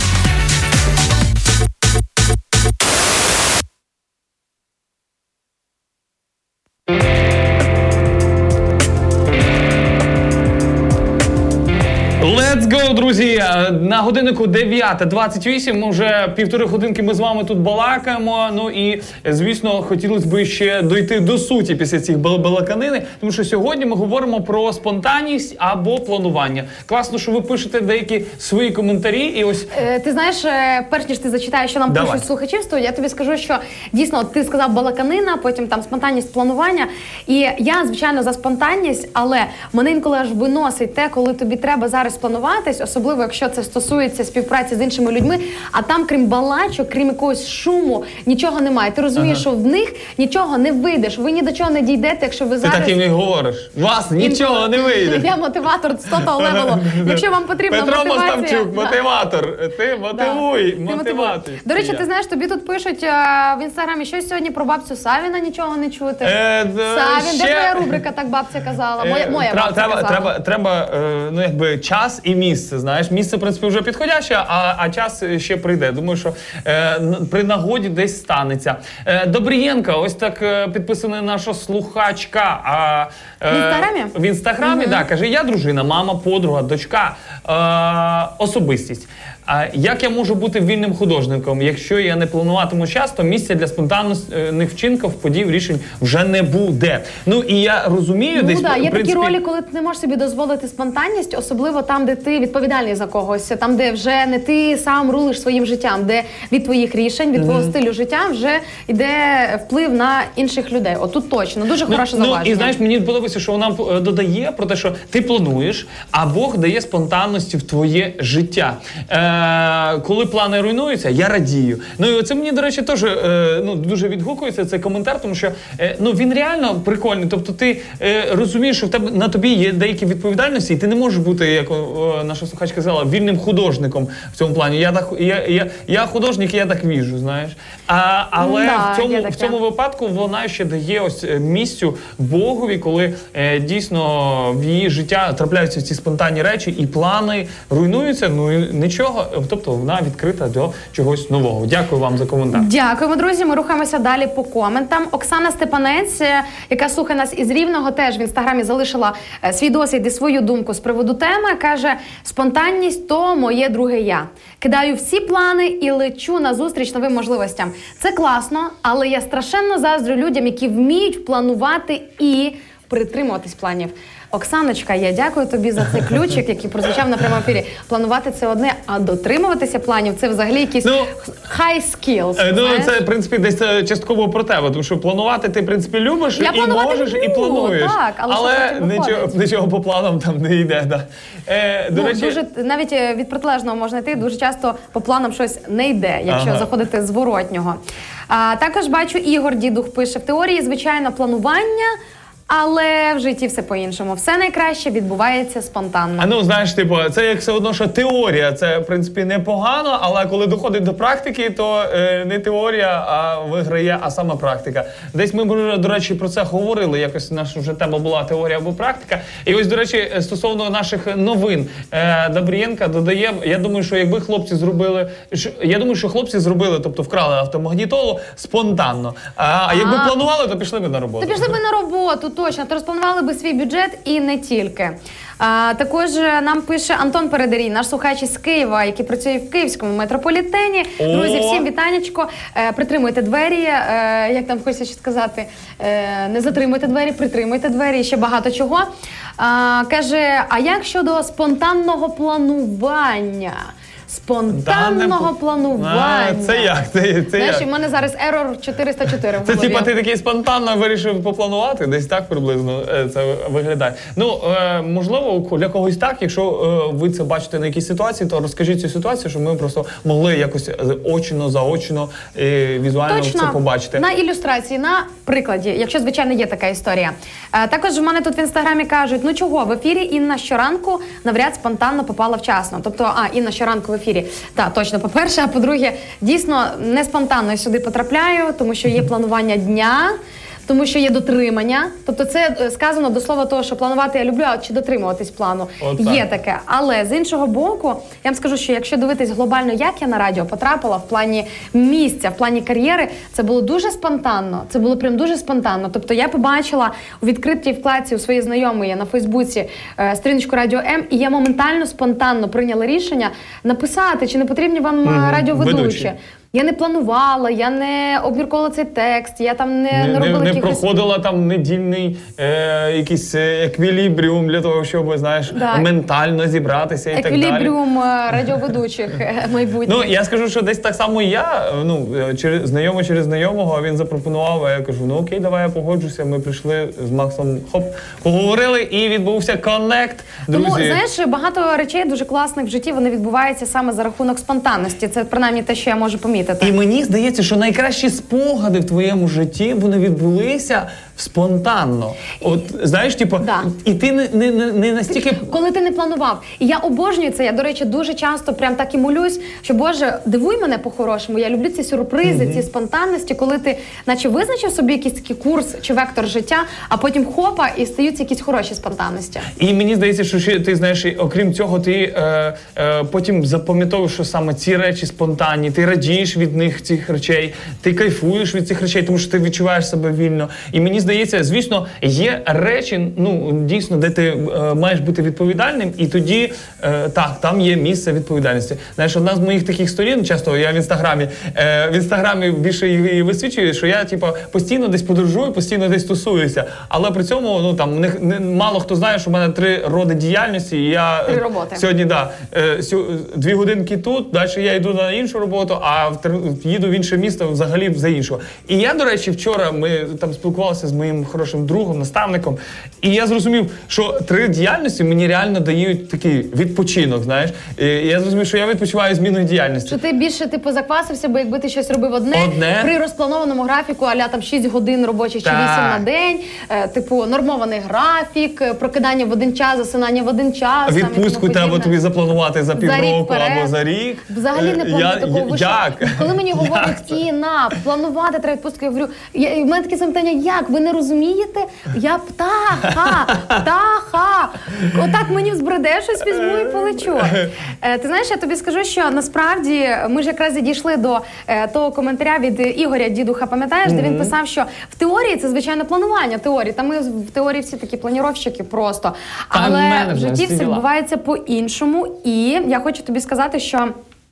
Let's go, друзі! На годиннику 9:28, ми вже півтори годинки ми з вами тут балакаємо. Ну і, звісно, хотілося б ще дойти до суті після цих балаканини, тому що сьогодні ми говоримо про спонтанність або планування. Класно, що ви пишете деякі свої коментарі і ось... Ти знаєш, перш ніж ти зачитаєш, що нам Давай. пишуть слухачі в студії, я тобі скажу, що дійсно ти сказав балаканина, потім там спонтанність, планування. І я, звичайно, за спонтанність, але мене інколи аж виносить те, коли тобі треба зараз плануватись, особливо якщо це стосується співпраці з іншими людьми, а там, крім балачок, крім якогось шуму, нічого немає. Ти розумієш, що в них нічого не вийдеш, ви ні до чого не дійдете, якщо ви Ти зараз... так і не говориш. У вас нічого не вийде. Я мотиватор 100-го левелу. Якщо вам потрібна Петро мотивація... Мостамчук, мотиватор. Ти мотивуй, Ти мотиватор. До речі, ти знаєш, тобі тут пишуть в інстаграмі, що сьогодні про бабцю Савіна нічого не чути. Савін, де твоя рубрика, так бабця казала? Моя бабця казала. Треба, ну якби час і місце, знаєш. Місце, в принципі, вже підходяще, а час ще прийде. Думаю, що при нагоді десь станеться. Добрієнка, ось так підписана наша слухачка. В інстаграмі? В інстаграмі, так. Каже, я дружина, мама, подруга, дочка, особистість. Як я можу бути вільним художником? Якщо я не плануватиму час, то місця для спонтанних вчинків, подій, рішень вже не буде. Ну і я розумію, десь, Так, є в принципі... такі ролі, коли ти не можеш собі дозволити спонтанність, особливо там, де ти відповідальний за когось, там, де вже не ти сам рулиш своїм життям, де від твоїх рішень, від твого стилю життя вже йде вплив на інших людей. Отут точно. Дуже хороше зауваження. Ну, і знаєш, мені подобається, що вона додає про те, що ти плануєш, а Бог дає спонтанності в твоє життя. Коли плани руйнуються, я радію. Ну і це мені, до речі, теж дуже відгукується цей коментар, тому що він реально прикольний. Тобто ти розумієш, що на тобі є деякі відповідальності, і ти не можеш бути, як наша слухачка казала, вільним художником в цьому плані. Я художник, і я так віжу, знаєш. Але в цьому випадку вона ще дає ось місцю Богові, коли дійсно в її життя трапляються ці спонтанні речі, і плани руйнуються, ну і нічого. Тобто вона відкрита до чогось нового. Дякую вам за коментар. Дякуємо, друзі. Ми рухаємося далі по коментам. Оксана Степанець, яка слухає нас із Рівного, теж в інстаграмі залишила свій досвід і свою думку з приводу теми. Каже, спонтанність – то моє друге я. Кидаю всі плани і лечу назустріч новим можливостям. Це класно, але я страшенно заздрю людям, які вміють планувати і притримуватись планів. Оксаночка, я дякую тобі за цей ключик, який прозвучав на прямому ефірі. Планувати – це одне, а дотримуватися планів – це взагалі якісь high skills. Ну, це, в принципі, десь частково про тебе, тому що планувати ти, в принципі, любиш, я і можеш, і плануєш. Так, але нічого по планам там не йде. Да. До речі... Дуже, навіть від протилежного можна йти, дуже часто по планам щось не йде, якщо заходити з зворотнього. Також бачу, Ігор Дідух пише, в теорії, звичайно, планування, але в житті все по-іншому. Все найкраще відбувається спонтанно. Ну, знаєш, типу, це як все одно, що теорія. Це, в принципі, непогано, але коли доходить до практики, то не теорія, а виграє, а саме практика. Десь ми, до речі, про це говорили. Якось наша вже тема була теорія або практика. І ось, до речі, стосовно наших новин, Добрієнка додає, я думаю, що якби хлопці зробили, тобто вкрали автомагнітолу спонтанно. А якби планували, то пішли би на роботу. То пішли би на роботу, точно. То розпланували би свій бюджет і не тільки. Також нам пише Антон Передарій, наш слухач із Києва, який працює в київському метрополітені. Друзі, всім вітанечко. Притримуйте двері, як там хочеться ще сказати, не затримуйте двері, притримуйте двері і ще багато чого. Каже, а як щодо спонтанного планування? Спонтанного планування. Це як? Це Знаєш, як? у мене зараз ерор 404 в Це голові. типа ти такий спонтанно вирішив попланувати, десь так приблизно це виглядає. Ну, можливо, для когось так, якщо ви це бачите на якійсь ситуації, то розкажіть цю ситуацію, щоб ми просто могли якось очно, заочно, візуально це побачити. На ілюстрації, на прикладі, якщо, звичайно, є така історія. Також в мене тут в інстаграмі кажуть, ну чого, в ефірі Інна щоранку навряд спонтанно попала вчасно. Тобто, Інна щоранку в ефірі. Так, точно, по-перше, а по-друге, дійсно, не спонтанно я сюди потрапляю, тому що є планування дня, тому що є дотримання. Тобто це сказано до слова того, що планувати я люблю, а чи дотримуватись плану. Є таке. Але з іншого боку, я вам скажу, що якщо дивитись глобально, як я на радіо потрапила в плані місця, в плані кар'єри, це було дуже спонтанно. Це було прям дуже спонтанно. Тобто я побачила у відкритій вкладці у своїй знайомої на Фейсбуці сторіночку Радіо М, і я моментально, спонтанно прийняла рішення написати, чи не потрібні вам радіоведучі. Я не планувала, я не обмірковувала цей текст, я там не робила не якихось... проходила там недільний якийсь еквілібріум для того, щоб, знаєш, ментально зібратися і так далі. Еквілібріум радіоведучих майбутніх. Ну, я скажу, що десь так само і я, знайомий через знайомого, а він запропонував, а я кажу, ну окей, давай я погоджуся, ми прийшли з Максом, поговорили і відбувся коннект, друзі. Тому, знаєш, багато речей дуже класних в житті, вони відбуваються саме за рахунок спонтанності. Це, принаймні, те, що я можу помітити. І мені здається, що найкращі спогади в твоєму житті, вони відбулися спонтанно. От, знаєш, типу, і ти не настільки... Коли ти не планував. І я обожнюю це. Я, до речі, дуже часто прям так і молюсь, що, Боже, дивуй мене по-хорошому. Я люблю ці сюрпризи, ці спонтанності, коли ти наче визначив собі якийсь такий курс чи вектор життя, а потім хопа, і стаються якісь хороші спонтанності. І мені здається, що ще, ти знаєш, окрім цього, ти потім запам'ятовуєш, що саме ці речі спонтанні, ти радієш від них, цих речей, ти кайфуєш від цих речей, тому що ти відчуваєш себе вільно. І мені здається, звісно, є речі, ну, дійсно, де ти маєш бути відповідальним, і тоді, так, там є місце відповідальності. Знаєш, одна з моїх таких сторін, часто я в інстаграмі більше її висвічую, що я, типу, постійно десь подорожую, постійно десь тусуюся, але при цьому, ну, там, мало хто знає, що в мене 3 роди діяльності, і я 3 роботи. Сьогодні, 2 годинки тут, далі я йду на іншу роботу, а їду в інше місто взагалі за іншого. І я, до речі, вчора ми там спілкувалися з моїм хорошим другом, наставником, і я зрозумів, що 3 діяльності мені реально дають такий відпочинок, знаєш. І я зрозумів, що я відпочиваю зміною діяльності. Що ти більше, типу, заквасився, бо якби ти щось робив одне. При розпланованому графіку, а-ля там 6 годин робочих чи 8 на день, типу, нормований графік, прокидання в один час, засинання в один час. Відпустку треба тобі запланувати за півроку або за рік. Взагалі не планую такого. Як? Коли мені говорять, Інна, планувати треба відпустку, я говорю, в мене таке запитання, як? Ви не розумієте? Я птаха. Отак мені взбреде щось, візьму і полечу. Ти знаєш, я тобі скажу, що насправді ми ж якраз і дійшли до того коментаря від Ігоря Дідуха, пам'ятаєш, де він писав, що в теорії це, звичайно, планування теорії. Та ми в теорії всі такі планувальщики просто. Але в житті все відбувається по-іншому. І я хочу тобі сказати, що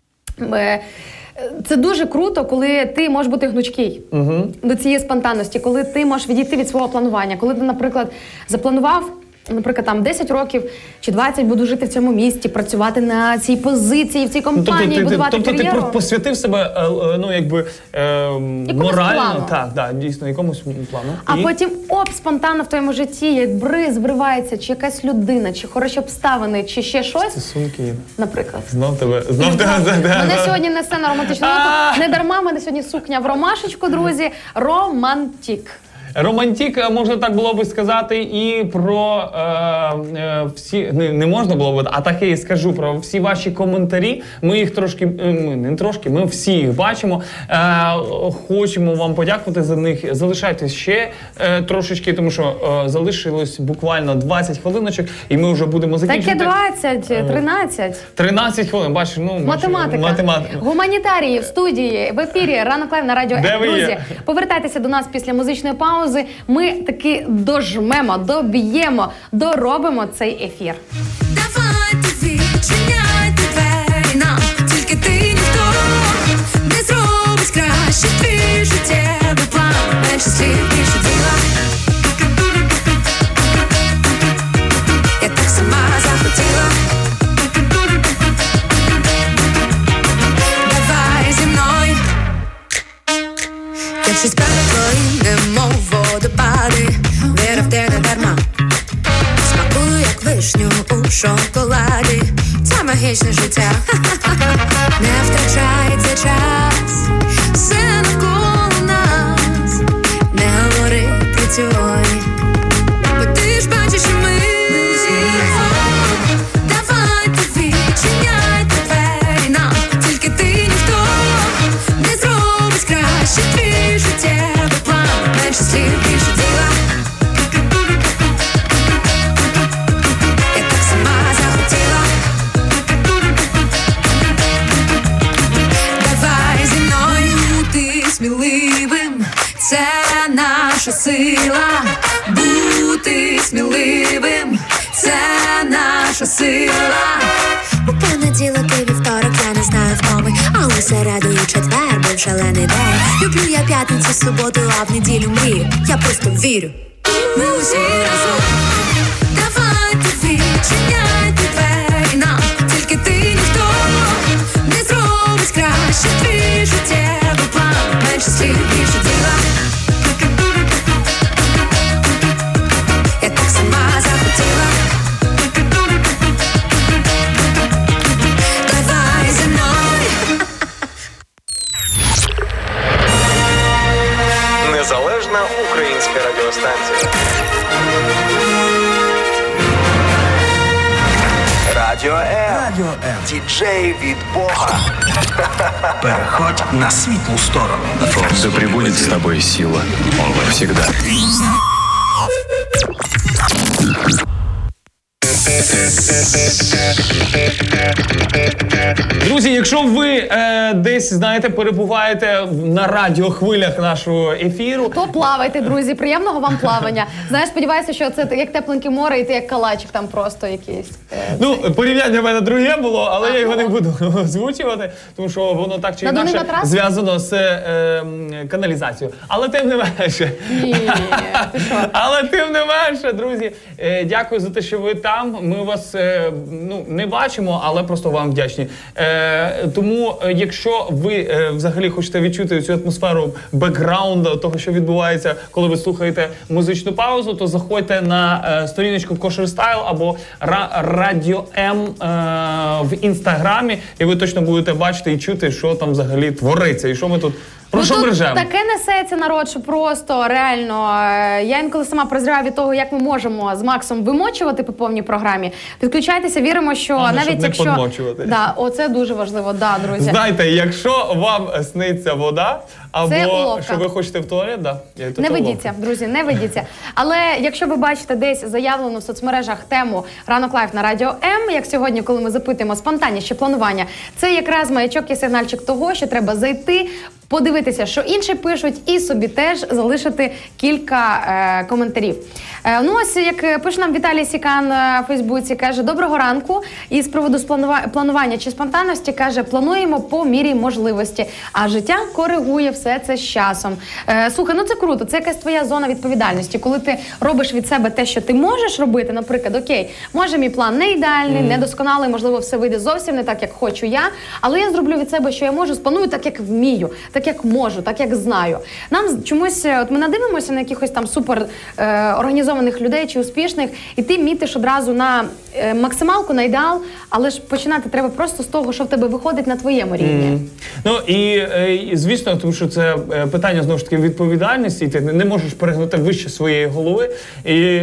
це дуже круто, коли ти можеш бути гнучкий до цієї спонтанності, коли ти можеш відійти від свого планування. Коли ти, наприклад, запланував, наприклад, там 10 років чи 20 буду жити в цьому місті, працювати на цій позиції, в цій компанії, будувати кар'єру. Тобто ти посвятив себе, ну, якби, морально, так, дійсно, якомусь плану. А потім, спонтанно в твоєму житті, як бриз вривається, чи якась людина, чи хороші обставини, чи ще щось. Стосунки, наприклад. Знов тебе. Мене сьогодні несе на романтичну ноту. Не дарма, в мене сьогодні сукня в ромашечку, друзі. Романтик. Романтик, можна так було би сказати, і про всі, не можна було б, а таке і скажу, про всі ваші коментарі. Ми їх трошки, ми всі їх бачимо. Хочемо вам подякувати за них. Залишайтесь ще трошечки, тому що залишилось буквально 20 хвилиночок, і ми вже будемо закінчувати. Таке 20, 13. 13 хвилин, бачиш, ну... Математика. Гуманітарії в студії, в ефірі Ранок Лайв на Радіо М. Друзі, повертайтеся до нас після музичної паузи. паузи ми таки дожмемо, доб'ємо, доробимо цей ефір. Давай ти відчиняй ти двері нам, тільки ти ніхто не зробить краще твій життєвий план. Менше слів, більше діла. Я так сама захотіла. Давай зі мною. Я щось переплою, немов водопади. Віра в тебе дарма. Смакую, як вишню у шоколаді. Це магічне життя. Не втрачається час. Все навколо нас. Не говори про теорії. Бо ти ж бачиш, що ми давай ти відчиняй ти двері нам. Тільки ти ніхто не зробить краще твій життєвий план. Менше слів, більше діла. Я так сама захотіла. Давай зі мною бути сміливим. Це наша сила. Бути сміливим. Це наша сила. У понеділок і вівторок я не знаю втоми, а у середу і четвер був шалений день. Люблю я п'ятницю, суботу, а в неділю мрію. Я просто вірю. Ми усі разом. Давай ти відчиняй ти двері нам. Тільки ти ніхто не зробить краще твій життєвий план. Менше слів, більше діла. Я так сама захотіла. Давай зі мною. Незалежна українська радіостанція. Радіо М. Діджей від Бога. Переходь на світлу сторону. Да пребудет с тобой сила. Всегда. Друзі, якщо ви десь, знаєте, перебуваєте на радіохвилях нашого ефіру, То плавайте, друзі, приємного вам плавання. Знаєш, сподіваюся, що це як тепленьке море і ти як калачик там просто якийсь. ну, порівняння в мене друге було, але я його не буду озвучувати, тому що воно так чи Надувний інакше матрас? зв'язано з каналізацією. Але тим не менше. Ні, ти що? Але тим не менше, друзі, дякую за те, що ви там. Ми вас не бачимо, але просто вам вдячні. Тому, якщо ви взагалі хочете відчути цю атмосферу бекграунду того, що відбувається, коли ви слухаєте музичну паузу, то заходьте на сторіночку Kosher Style або Радіо М в інстаграмі, і ви точно будете бачити і чути, що там взагалі твориться, і що ми тут. Про що ми тут ржемо? таке несеться народ, що просто реально. Я інколи сама прозріваю від того, як ми можемо з Максом вимочувати по повній програмі. Підключайтеся, віримо, що Головне, навіть щоб не якщо подмочувати. Да, оце дуже важливо, да, друзі. Знаєте, якщо вам сниться вода, Це або уловка. що ви хочете в туалет, то Не це ведіться, друзі, не ведіться. Але якщо ви бачите десь заявлену в соцмережах тему «Ранок лайф» на Радіо М, як сьогодні, коли ми запитуємо спонтанніше планування, це якраз маячок і сигнальчик того, що треба зайти, подивитися, що інші пишуть, і собі теж залишити кілька коментарів. Ну ось, як пише нам Віталій Сікан в Фейсбуці, каже: «Доброго ранку». І з приводу планування чи спонтанності, каже: «Плануємо по мірі можливості, а життя коригує все це з часом». Слухай, ну це круто, це якась твоя зона відповідальності, коли ти робиш від себе те, що ти можеш робити, наприклад, окей, може мій план не ідеальний, не досконалий, можливо, все вийде зовсім не так, як хочу я, але я зроблю від себе, що я можу, спланую так, як вмію, так, як можу, так, як знаю. Нам чомусь, от ми надивимося на якихось там супер організованих людей чи успішних, і ти мітиш одразу на максималку, на ідеал, але ж починати треба просто з того, що в тебе виходить на твоєму рівні. Ну і звісно, тому що це питання, знову ж таки, відповідальності, ти не можеш перегнути вище своєї голови. І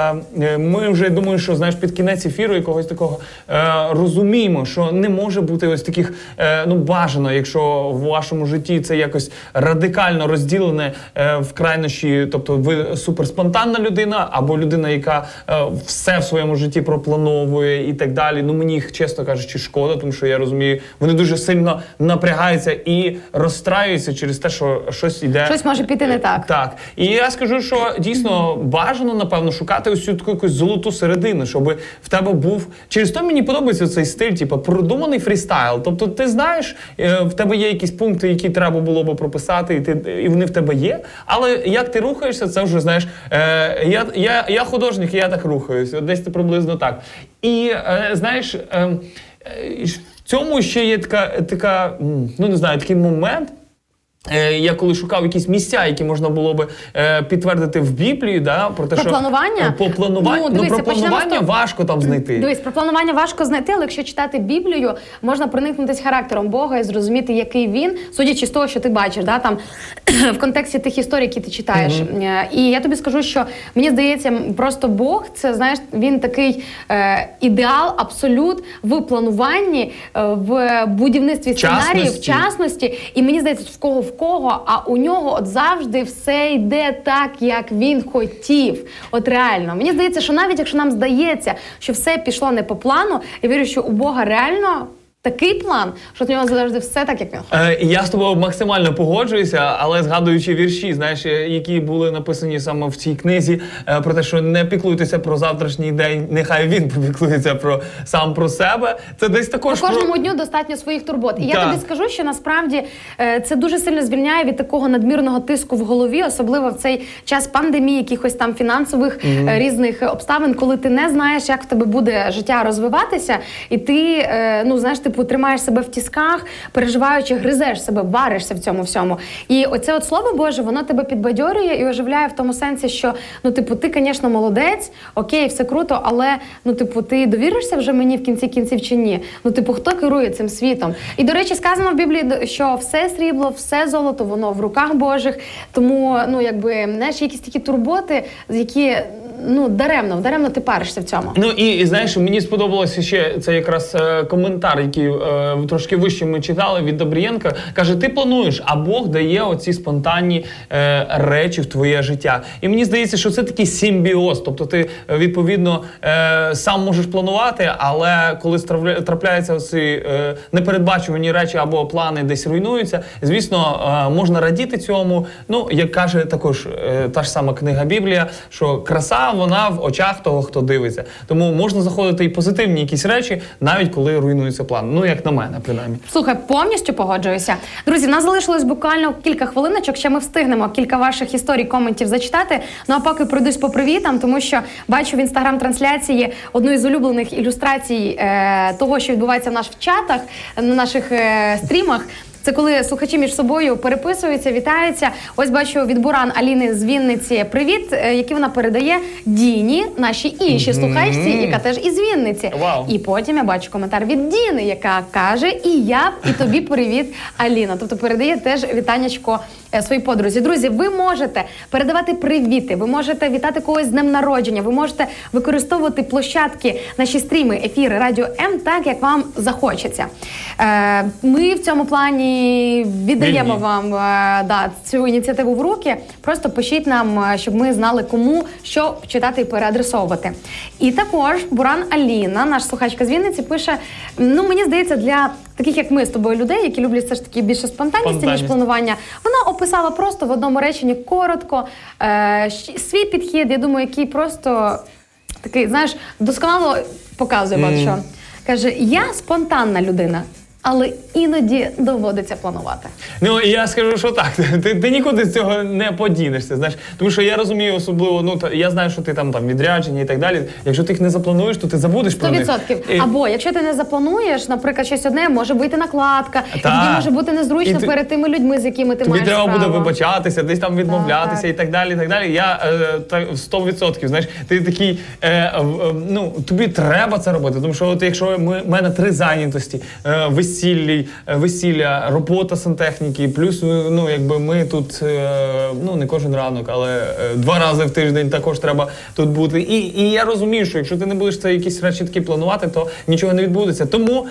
ми вже, думаю, що, знаєш, під кінець ефіру якогось такого розуміємо, що не може бути ось таких, бажано, якщо в вашому житті це якось радикально розділене в крайнощі, тобто ви суперспонтанна людина, або людина, яка все в своєму житті проплановує і так далі. Ну, мені їх, чесно кажучи, шкода, тому що я розумію, вони дуже сильно напрягаються і розстраюються через через те, що щось іде... Щось може піти не так. Так. І я скажу, що дійсно бажано, напевно, шукати ось цю таку якусь золоту середину, щоб в тебе був... Через то мені подобається цей стиль, типу, продуманий фрістайл. Тобто ти знаєш, в тебе є якісь пункти, які треба було би прописати, і вони в тебе є, але як ти рухаєшся, це вже, знаєш, я художник, і я так рухаюся, десь приблизно так. І, знаєш, в цьому ще є така, ну не знаю, такий момент. Я коли шукав якісь місця, які можна було би підтвердити в Біблії, да, про те, про що... планування? Про планування? Ну, дивися, про планування важко там знайти. Дивись, про планування важко знайти, але якщо читати Біблію, можна проникнутися характером Бога і зрозуміти, який він, судячи з того, що ти бачиш, да, там, в контексті тих історій, які ти читаєш. І я тобі скажу, що мені здається, просто Бог, це, знаєш, він такий ідеал, абсолют в плануванні, в будівництві сценаріїв, в частності. І мені здається, в кого, а у нього от завжди все йде так, як він хотів. От реально. Мені здається, що навіть якщо нам здається, що все пішло не по плану, я вірю, що у Бога реально такий план, що в нього завжди все так, як він хоче. Я з тобою максимально погоджуюся, але згадуючи вірші, знаєш, які були написані саме в цій книзі, про те, що не піклуйтеся про завтрашній день, нехай він попіклується сам про себе. Це десь також кожному дню достатньо своїх турбот. І я тобі скажу, що насправді це дуже сильно звільняє від такого надмірного тиску в голові, особливо в цей час пандемії, якихось там фінансових різних обставин, коли ти не знаєш, як в тебе буде життя розвиватися, і ти, ну, знаєш, ти тримаєш себе в тисках, переживаючи, гризеш себе, варишся в цьому всьому. І оце от Слово Боже, воно тебе підбадьорює і оживляє в тому сенсі, що, ну, типу, ти, звісно, молодець, окей, все круто, але, ну, типу, ти довіришся вже мені в кінці кінців чи ні? Ну, типу, хто керує цим світом? І, до речі, сказано в Біблії, що все срібло, все золото, воно в руках Божих. Тому, ну, якби, знаєш, якісь такі турботи, які, ну, даремно ти паришся в цьому. Ну, і знаєш, мені сподобалося ще це якраз коментар, який трошки вище ми читали від Добрієнка. Каже, ти плануєш, а Бог дає оці спонтанні речі в твоє життя. І мені здається, що це такий симбіоз. Тобто ти, відповідно, сам можеш планувати, але коли трапляються оці непередбачувані речі або плани десь руйнуються, звісно, можна радіти цьому. Ну, як каже також та ж сама книга Біблія, що краса, вона в очах того, хто дивиться. Тому можна заходити і позитивні якісь речі, навіть коли руйнується план. Ну, як на мене, принаймні. Слухай, повністю погоджуюся. Друзі, в нас залишилось буквально кілька хвилиночок, ще ми встигнемо кілька ваших історій, коментів зачитати. Ну, а поки пройдусь по привітам, тому що бачу в інстаграм-трансляції одну із улюблених ілюстрацій того, що відбувається в наших чатах, на наших стрімах. Це коли слухачі між собою переписуються, вітаються. Ось бачу від Буран Аліни з Вінниці привіт, який вона передає Діні, нашій іншій слухачці, яка теж із Вінниці. Вау. І потім я бачу коментар від Діни, яка каже, і тобі привіт, Аліна. Тобто передає теж вітаннячко своїй подрузі. Друзі, ви можете передавати привіти, ви можете вітати когось з днем народження, ви можете використовувати площадки, наші стріми, ефіри Радіо М так, як вам захочеться. Ми в цьому плані віддаємо вам цю ініціативу в руки. Просто пишіть нам, щоб ми знали, кому що читати і переадресовувати. І також Буран Аліна, наш слухачка з Вінниці, пише, ну, мені здається, для таких, як ми з тобою, людей, які люблять все ж таки більше спонтанність, ніж планування, вона описала просто в одному реченні коротко свій підхід, я думаю, який просто такий, знаєш, досконало показує багато що. Каже, я спонтанна людина, але іноді доводиться планувати. Ну, я скажу, що так, ти нікуди з цього не подінешся, знаєш. Тому що я розумію особливо, ну, я знаю, що ти там відрядження і так далі. Якщо ти їх не заплануєш, то ти забудеш про них. 100%. Або, якщо ти не заплануєш, наприклад, щось одне, може вийти накладка, і тоді може бути незручно перед тими людьми, з якими ти маєш справу. Тобі треба буде вибачатися, десь там відмовлятися і так далі, і так далі. Я 100%, знаєш, ти такий, ну, тобі треба це робити, тому що от якщо в мене 3 зайнятості, весілля, робота сантехніки, плюс, ну, якби ми тут, ну, не кожен ранок, але 2 рази в тиждень також треба тут бути. І я розумію, що якщо ти не будеш це якісь речі такі планувати, то нічого не відбудеться. Тому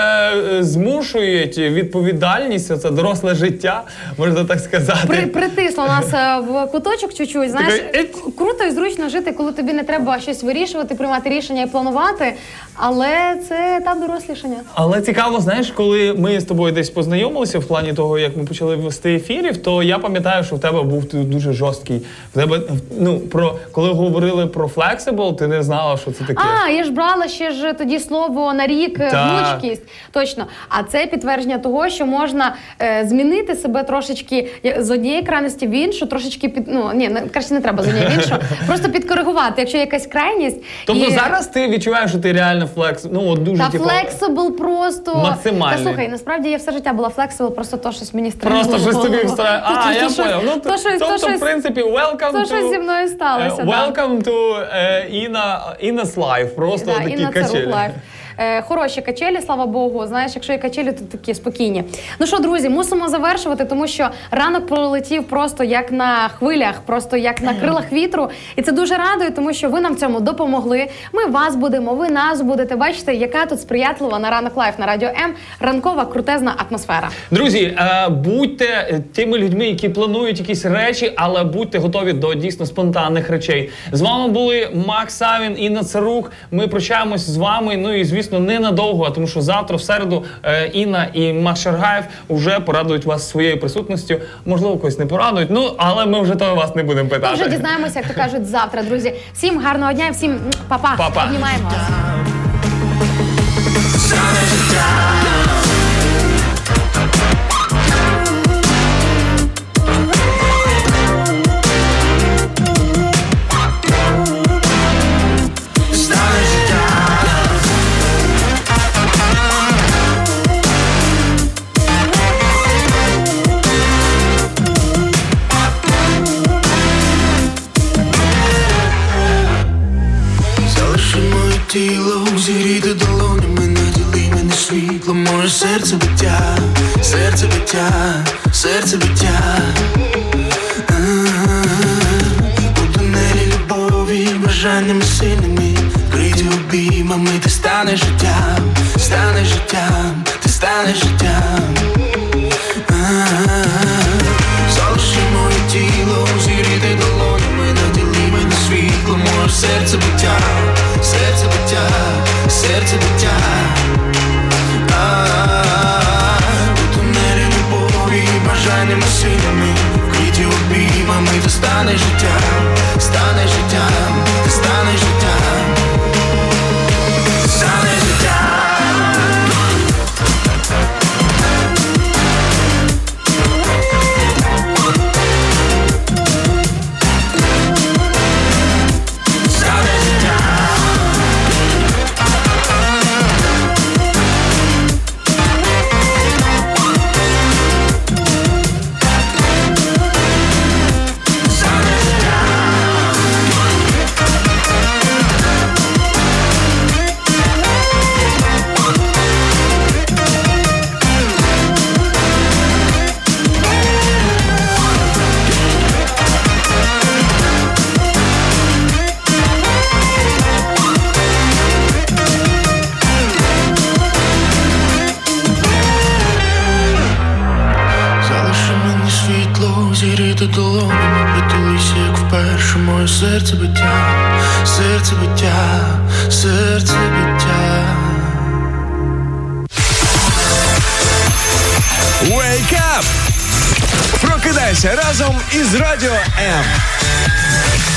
змушують відповідальність, це доросле життя, можна так сказати. Притисло нас в куточок чуть-чуть, знаєш, круто і зручно жити, коли тобі не треба щось вирішувати, приймати рішення і планувати, але це етап дорослішання. Але цікаво, знаєш, коли ми з тобою десь познайомилися в плані того, як ми почали вести ефірів, то я пам'ятаю, що в тебе був ти дуже жорсткий. В тебе, коли говорили про flexible, ти не знала, що це таке. Я ж брала ще ж тоді слово на рік гнучкість. Точно. А це підтвердження того, що можна змінити себе трошечки з однієї крайності в іншу, трошечки краще не треба з однієї в іншу, просто підкоригувати, якщо якась крайність. Тобто зараз ти відчуваєш, що ти реально дуже flexible просто максимальний. Та слухай, насправді я все життя була flexible, просто то щось мені стрельнуло. Просто щось тобі встрає. Я поняв. Тобто, в принципі, то щось зі мною сталося. Welcome to Ina's Life. Просто такі качелі. Хороші качелі, слава Богу. Знаєш, якщо є качелі, то такі спокійні. Ну що, друзі, мусимо завершувати, тому що ранок пролетів просто як на хвилях, просто як на крилах вітру. І це дуже радує, тому що ви нам в цьому допомогли. Ми вас будемо, ви нас будете. Бачите, яка тут сприятлива на Ранок Лайф на Радіо М ранкова крутезна атмосфера. Друзі, будьте тими людьми, які планують якісь речі, але будьте готові до дійсно спонтанних речей. З вами були Макс Савін, Інна Царук. Ми прощаємось з вами, і звісно, ненадовго, тому що завтра, в середу, Інна і Макс Шаргаєв вже порадують вас своєю присутністю. Можливо, когось не порадують, але ми вже того вас не будемо питати. Ми вже дізнаємося, як то кажуть, завтра, друзі. Всім гарного дня, всім па-па. Па-па. Обнімаємо вас. Тіло зігріти долонями, наділи мене світлом, моє серце биття, серце биття, серце биття. У тунелі любові, бажаннями сильними, вкриті обіймами, ти станеш життям, станеш життям, ти станеш життям. Залиши моє тіло, зігріти долонями, наділи мене світлом, моє серце биття, серце биття, серце биття. У тунелі любові, бажаннями сильними, вкриті обіймами, ти станеш життям, станеш життям, ти станеш життям, станеш життям. Зігріти долонями, притулися, як вперше, моє серце биття, серце биття, серце биття. Wake up! Прокидайся разом із Радіо М.